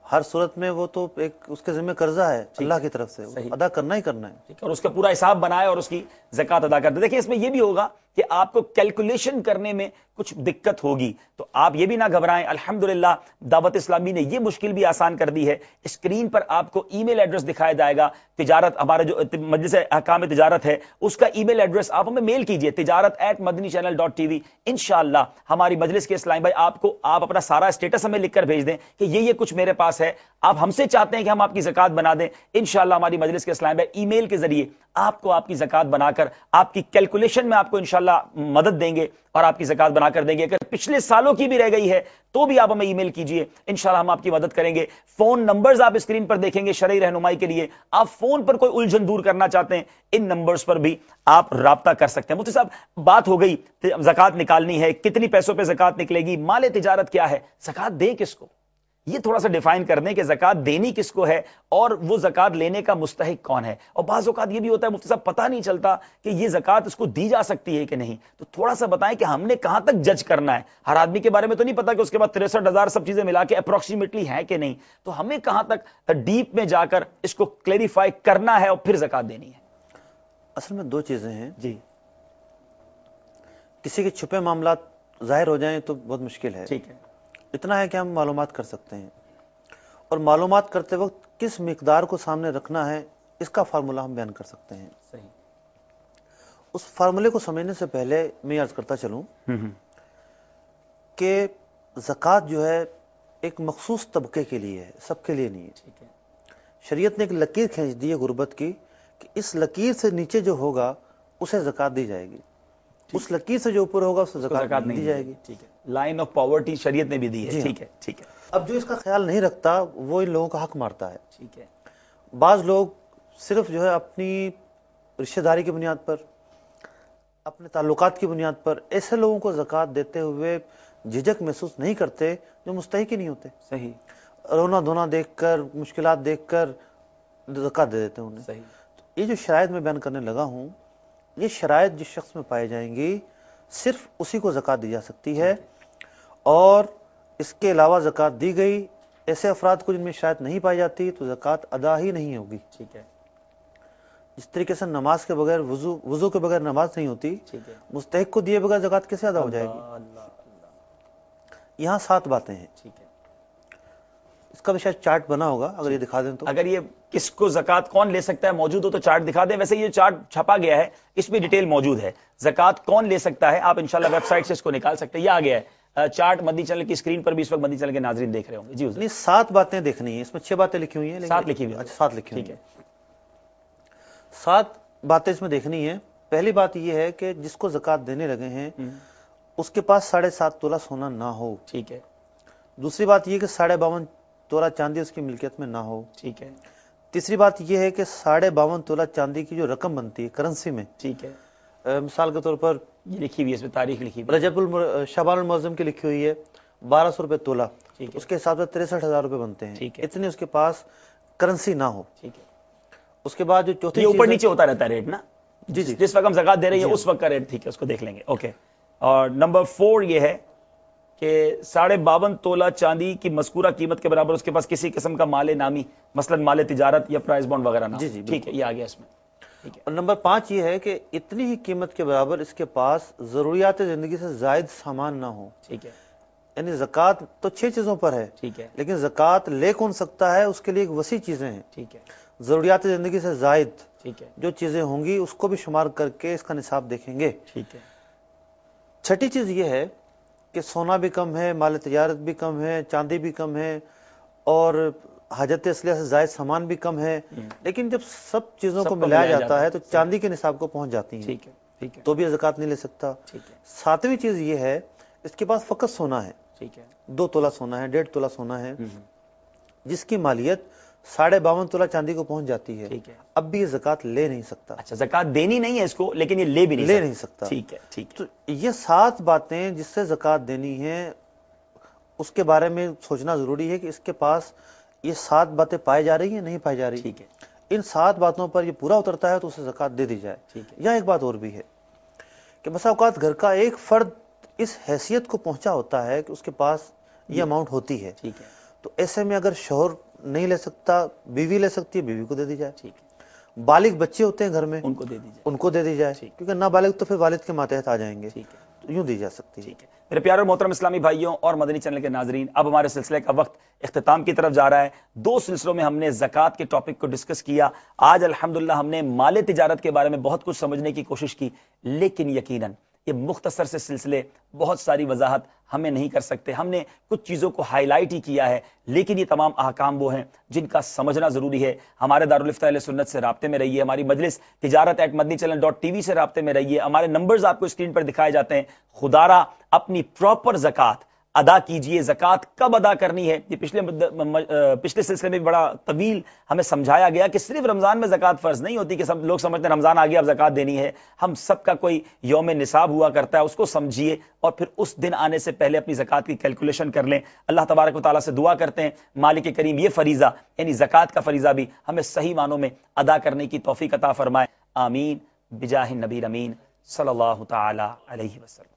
ہر صورت میں وہ تو ایک اس کے ذمہ قرضہ ہے اللہ کی طرف سے، صحیح، ادا کرنا ہی کرنا ہے، ٹھیک ہے، اور اس کا پورا حساب بنائے اور اس کی زکات ادا کر دے. دیکھیں اس میں یہ بھی ہوگا کہ آپ کو کیلکولیشن کرنے میں کچھ دقت ہوگی، تو آپ یہ بھی نہ گھبرائیں. الحمدللہ دعوت اسلامی نے یہ مشکل بھی آسان کر دی ہے. اسکرین پر آپ کو ای میل ایڈریس دکھایا جائے گا. تجارت، ہمارا جو مجلس احکام تجارت ہے اس کا ای میل ایڈریس آپ ہمیں میل کیجئے tijarat@madanichannel.tv. انشاءاللہ ہماری مجلس کے اسلام بھائی آپ اپنا سارا اسٹیٹس ہمیں لکھ کر بھیج دیں کہ یہ کچھ میرے پاس ہے، آپ ہم سے چاہتے ہیں کہ ہم آپ کی زکات بنا دیں. انشاءاللہ ہماری مجلس کے اسلام بھائی ای میل کے ذریعے آپ کو آپ کی زکات بنا کر آپ کی کیلکولیشن میں آپ کو انشاءاللہ مدد دیں گے اور آپ کی زکات بنا کر دیں گے. اگر پچھلے سالوں کی بھی رہ گئی ہے تو بھی آپ ہمیں ای میل کیجئے، انشاءاللہ ہم آپ کی مدد کریں گے. فون نمبرز آپ اسکرین پر دیکھیں گے شرعی رہنمائی کے لیے. آپ فون پر کوئی الجھن دور کرنا چاہتے ہیں ان نمبرز پر بھی آپ رابطہ کر سکتے ہیں. مفتی صاحب بات ہو گئی زکات نکالنی ہے، کتنی پیسوں پہ زکات نکلے گی، مال تجارت کیا ہے، زکات دیں کس کو، یہ تھوڑا سا ڈیفائن کر دیں کہ زکات دینی کس کو ہے اور وہ زکات لینے کا مستحق کون ہے. اور بعض اوقات یہ بھی ہوتا ہے مفتی صاحب پتہ نہیں چلتا کہ یہ زکات اس کو دی جا سکتی ہے کہ نہیں، تو تھوڑا سا بتائیں کہ ہم نے کہاں تک جج کرنا ہے. ہر آدمی کے بارے میں تو نہیں پتا کہ اس کے بعد 63,000 سب چیزیں ملا کے اپروکسیمیٹلی ہیں کہ نہیں، تو ہمیں کہاں تک ڈیپ میں جا کر اس کو کلیریفائی کرنا ہے اور پھر زکات دینی ہے. اصل میں دو چیزیں ہیں. جی کسی کے چھپے معاملات ظاہر ہو جائیں تو بہت مشکل ہے. ٹھیک ہے، اتنا ہے کہ ہم معلومات کر سکتے ہیں، اور معلومات کرتے وقت کس مقدار کو سامنے رکھنا ہے اس کا فارمولہ ہم بیان کر سکتے ہیں. صحیح. اس فارمولے کو سمجھنے سے پہلے میں عرض کرتا چلوں کہ زکوٰۃ جو ہے ایک مخصوص طبقے کے لیے ہے، سب کے لیے نہیں ہے. ٹھیک ہے، شریعت نے ایک لکیر کھینچ دی ہے غربت کی کہ اس لکیر سے نیچے جو ہوگا اسے زکوٰۃ دی جائے گی، اس لکیر سے جو اوپر ہوگا اسے زکوٰۃ نہیں دی جائے گی. ٹھیک ہے، لائن آف پاورٹی شریعت نے بھی دی ہے. جی ہاں. ٹھیک ہے، ٹھیک ہے، اب جو اس کا خیال نہیں رکھتا وہ ان لوگوں کا حق مارتا ہے. ٹھیک ہے، بعض لوگ صرف جو ہے اپنی رشتہ داری کی بنیاد پر، اپنے تعلقات کی بنیاد پر ایسے لوگوں کو زکوٰۃ دیتے ہوئے جھجک محسوس نہیں کرتے جو مستحق ہی نہیں ہوتے. صحیح، رونا دھونا دیکھ کر، مشکلات دیکھ کر زکوٰۃ دے دیتے ہیں انہیں. صحیح، یہ جو شرائط میں بیان کرنے لگا ہوں، یہ شرائط جس شخص میں پائی جائیں گی صرف اسی کو زکوٰۃ دی جا سکتی ہے، اور اس کے علاوہ زکوٰۃ دی گئی ایسے افراد کو جن میں شرائط نہیں پائی جاتی تو زکوٰۃ ادا ہی نہیں ہوگی. ٹھیک ہے، جس طریقے سے نماز کے بغیر وضو کے بغیر نماز نہیں ہوتی، ٹھیک ہے، مستحق کو دیے بغیر زکوٰۃ کیسے ادا ہو جائے گی؟ اللہ، یہاں 7 باتیں ہیں. ٹھیک ہے. اس کا بھی شاید چارٹ بنا ہوگا، اگر یہ دکھا دیں تو. اگر یہ کس کو زکات کون لے سکتا ہے موجود ہو تو چارٹ دکھا دیں. ویسے یہ چارٹ چھپا گیا ہے، اس میں ڈیٹیل موجود ہے. زکات کون لے سکتا ہے آپ انشاءاللہ ویب سائٹ سے اس کو نکال سکتے ہیں. یہ آ گیا ہے چارٹ مدنی چینل کی اسکرین پر بھی اس وقت مدنی چینل کے ناظرین دیکھ رہے ہوں گے. جی نہیں، 7 باتیں دیکھنی ہیں. اس میں 6 باتیں لکھی ہوئی ہیں. 7 لکھی ہوئی ہیں. اچھا 7 لکھی ہوئی ٹھیک ہیں. ہے، 7 باتیں اس میں دیکھنی ہیں. پہلی بات یہ ہے کہ جس کو زکوٰۃ دینے لگے ہیں اس کے پاس 7.5 تولہ سونا نہ ہو. ٹھیک ہے، دوسری بات یہ کہ 52.5 تولہ چاندی اس کی ملکیت میں نہ ہو. ٹھیک ہے. تیسری بات یہ ہے کہ 52.5 تولہ چاندی کی جو رقم بنتی ہے کرنسی میں، ٹھیک ہے. مثال کے طور پر یہ لکھی ہوئی ہے، اس میں تاریخ لکھی ہوئی ہے. رجب شعبان المعظم کی لکھی ہوئی ہے 1200 روپے تولہ، ٹھیک ہے. اس کے حساب سے 63,000 روپے بنتے ہیں. ٹھیک ہے. اتنے اس کے پاس کرنسی نہ ہو. ٹھیک ہے. اس کے بعد جو چوتھی یہ اوپر چیز ہے، نیچے ہوتا رہتا ہے ریٹ نا، جی جی جس وقت ہم زکات دے رہے ہیں جی اس وقت کا ریٹ. ٹھیک ہے، اس کو دیکھ لیں گے. اوکے. اور نمبر 4 یہ ہے کہ 52.5 تولہ چاندی کی مذکورہ قیمت کے برابر اس کے پاس کسی قسم کا مال نامی، مثلا مال تجارت یا پرائز بانڈ وغیرہ نہ ہو. جی جی ٹھیک ہے، یہ آ گیا اس میں. ٹھیک ہے. اور نمبر 5 یہ ہے کہ اتنی ہی قیمت کے برابر اس کے پاس ضروریات زندگی سے زائد سامان نہ ہو. ٹھیک ہے. یعنی زکوٰۃ تو 6 چیزوں پر ہے، ٹھیک ہے. لیکن زکوٰۃ لے کون سکتا ہے اس کے لیے ایک وسیع چیزیں ہیں. ٹھیک ہے. ضروریات زندگی سے زائد ٹھیک ہے. جو چیزیں ہوں گی اس کو بھی شمار کر کے اس کا نصاب دیکھیں گے. ٹھیک ہے. چھٹی چیز یہ ہے کہ سونا بھی کم ہے، مال تجارت بھی کم ہے، چاندی بھی کم ہے، اور حاجت اصلیہ سے زائد سامان بھی کم ہے. لیکن جب سب چیزوں کو ملایا جاتا ہے تو چاندی کے نصاب کو پہنچ جاتی ہیں، ٹھیک ہے. ٹھیک ہے. تو بھی زکوٰۃ نہیں لے سکتا. ٹھیک ہے. 7ویں چیز یہ ہے اس کے پاس فقط سونا ہے، ٹھیک ہے. 2 تولہ سونا ہے، 1.5 تولہ سونا ہے، جس کی مالیت 52.5 تولہ چاندی کو پہنچ جاتی ہے. ٹھیک ہے. اب بھی یہ زکوٰۃ لے نہیں سکتا. اچھا، زکات دینی نہیں ہے اس کو، لیکن یہ لے بھی نہیں سکتا. ٹھیک ہے. ٹھیک ہے. تو یہ 7 باتیں جس سے زکوٰۃ دینی ہے اس کے بارے میں سوچنا ضروری ہے کہ اس کے پاس یہ 7 باتیں پائی جا رہی ہیں نہیں پائی جا رہی. ٹھیک ہے. ان 7 باتوں پر یہ پورا اترتا ہے تو اسے زکوٰۃ دے دی جائے. ٹھیک ہے. یہاں ایک بات اور بھی ہے کہ بسا اوقات گھر کا ایک فرد اس حیثیت کو پہنچا ہوتا ہے کہ اس کے پاس یہ اماؤنٹ ہوتی ہے، ٹھیک ہے. تو ایسے میں اگر شوہر نہیں لے سکتا، بیوی لے سکتی ہے، بیوی کو دے دی جائے. ٹھیک ہے، بالغ بچے ہوتے ہیں گھر میں، ان کو دے دی جائے. ان کو دے دی جائے، کیونکہ نابالغ تو پھر والد کے ماتحت آ جائیں گے. ٹھیک ہے، تو یوں دی جا سکتی ہے. ٹھیک ہے. میرے پیارے اور محترم اسلامی بھائیوں اور مدنی چینل کے ناظرین، اب ہمارے سلسلے کا وقت اختتام کی طرف جا رہا ہے. 2 سلسلوں میں ہم نے زکوٰۃ کے ٹاپک کو ڈسکس کیا. آج الحمدللہ ہم نے مال تجارت کے بارے میں بہت کچھ سمجھنے کی کوشش کی، لیکن یقیناً یہ مختصر سے سلسلے بہت ساری وضاحت ہمیں نہیں کر سکتے. ہم نے کچھ چیزوں کو ہائی لائٹ ہی کیا ہے، لیکن یہ تمام احکام وہ ہیں جن کا سمجھنا ضروری ہے. ہمارے دارالفتہ اہل سنت سے رابطے میں رہیے، ہماری مجلس تجارت@madnichannel.tv سے رابطے میں رہیے. ہمارے نمبرز آپ کو اسکرین پر دکھائے جاتے ہیں. خدا را اپنی پراپر زکوٰۃ ادا کیجئے. زکوٰۃ کب ادا کرنی ہے یہ پچھلے سلسلے میں بڑا طویل ہمیں سمجھایا گیا کہ صرف رمضان میں زکوٰۃ فرض نہیں ہوتی کہ سب لوگ سمجھتے ہیں رمضان آ گیا اب زکوٰۃ دینی ہے. ہم سب کا کوئی یوم نصاب ہوا کرتا ہے، اس کو سمجھیے اور پھر اس دن آنے سے پہلے اپنی زکوٰۃ کی کیلکولیشن کر لیں. اللہ تبارک و تعالیٰ سے دعا کرتے ہیں مالک کریم یہ فریضہ یعنی زکوٰۃ کا فریضہ بھی ہمیں صحیح معنوں میں ادا کرنے کی توفیق عطا فرمائے. آمین بجاہ النبی الامین صلی اللہ تعالی علیہ وسلم.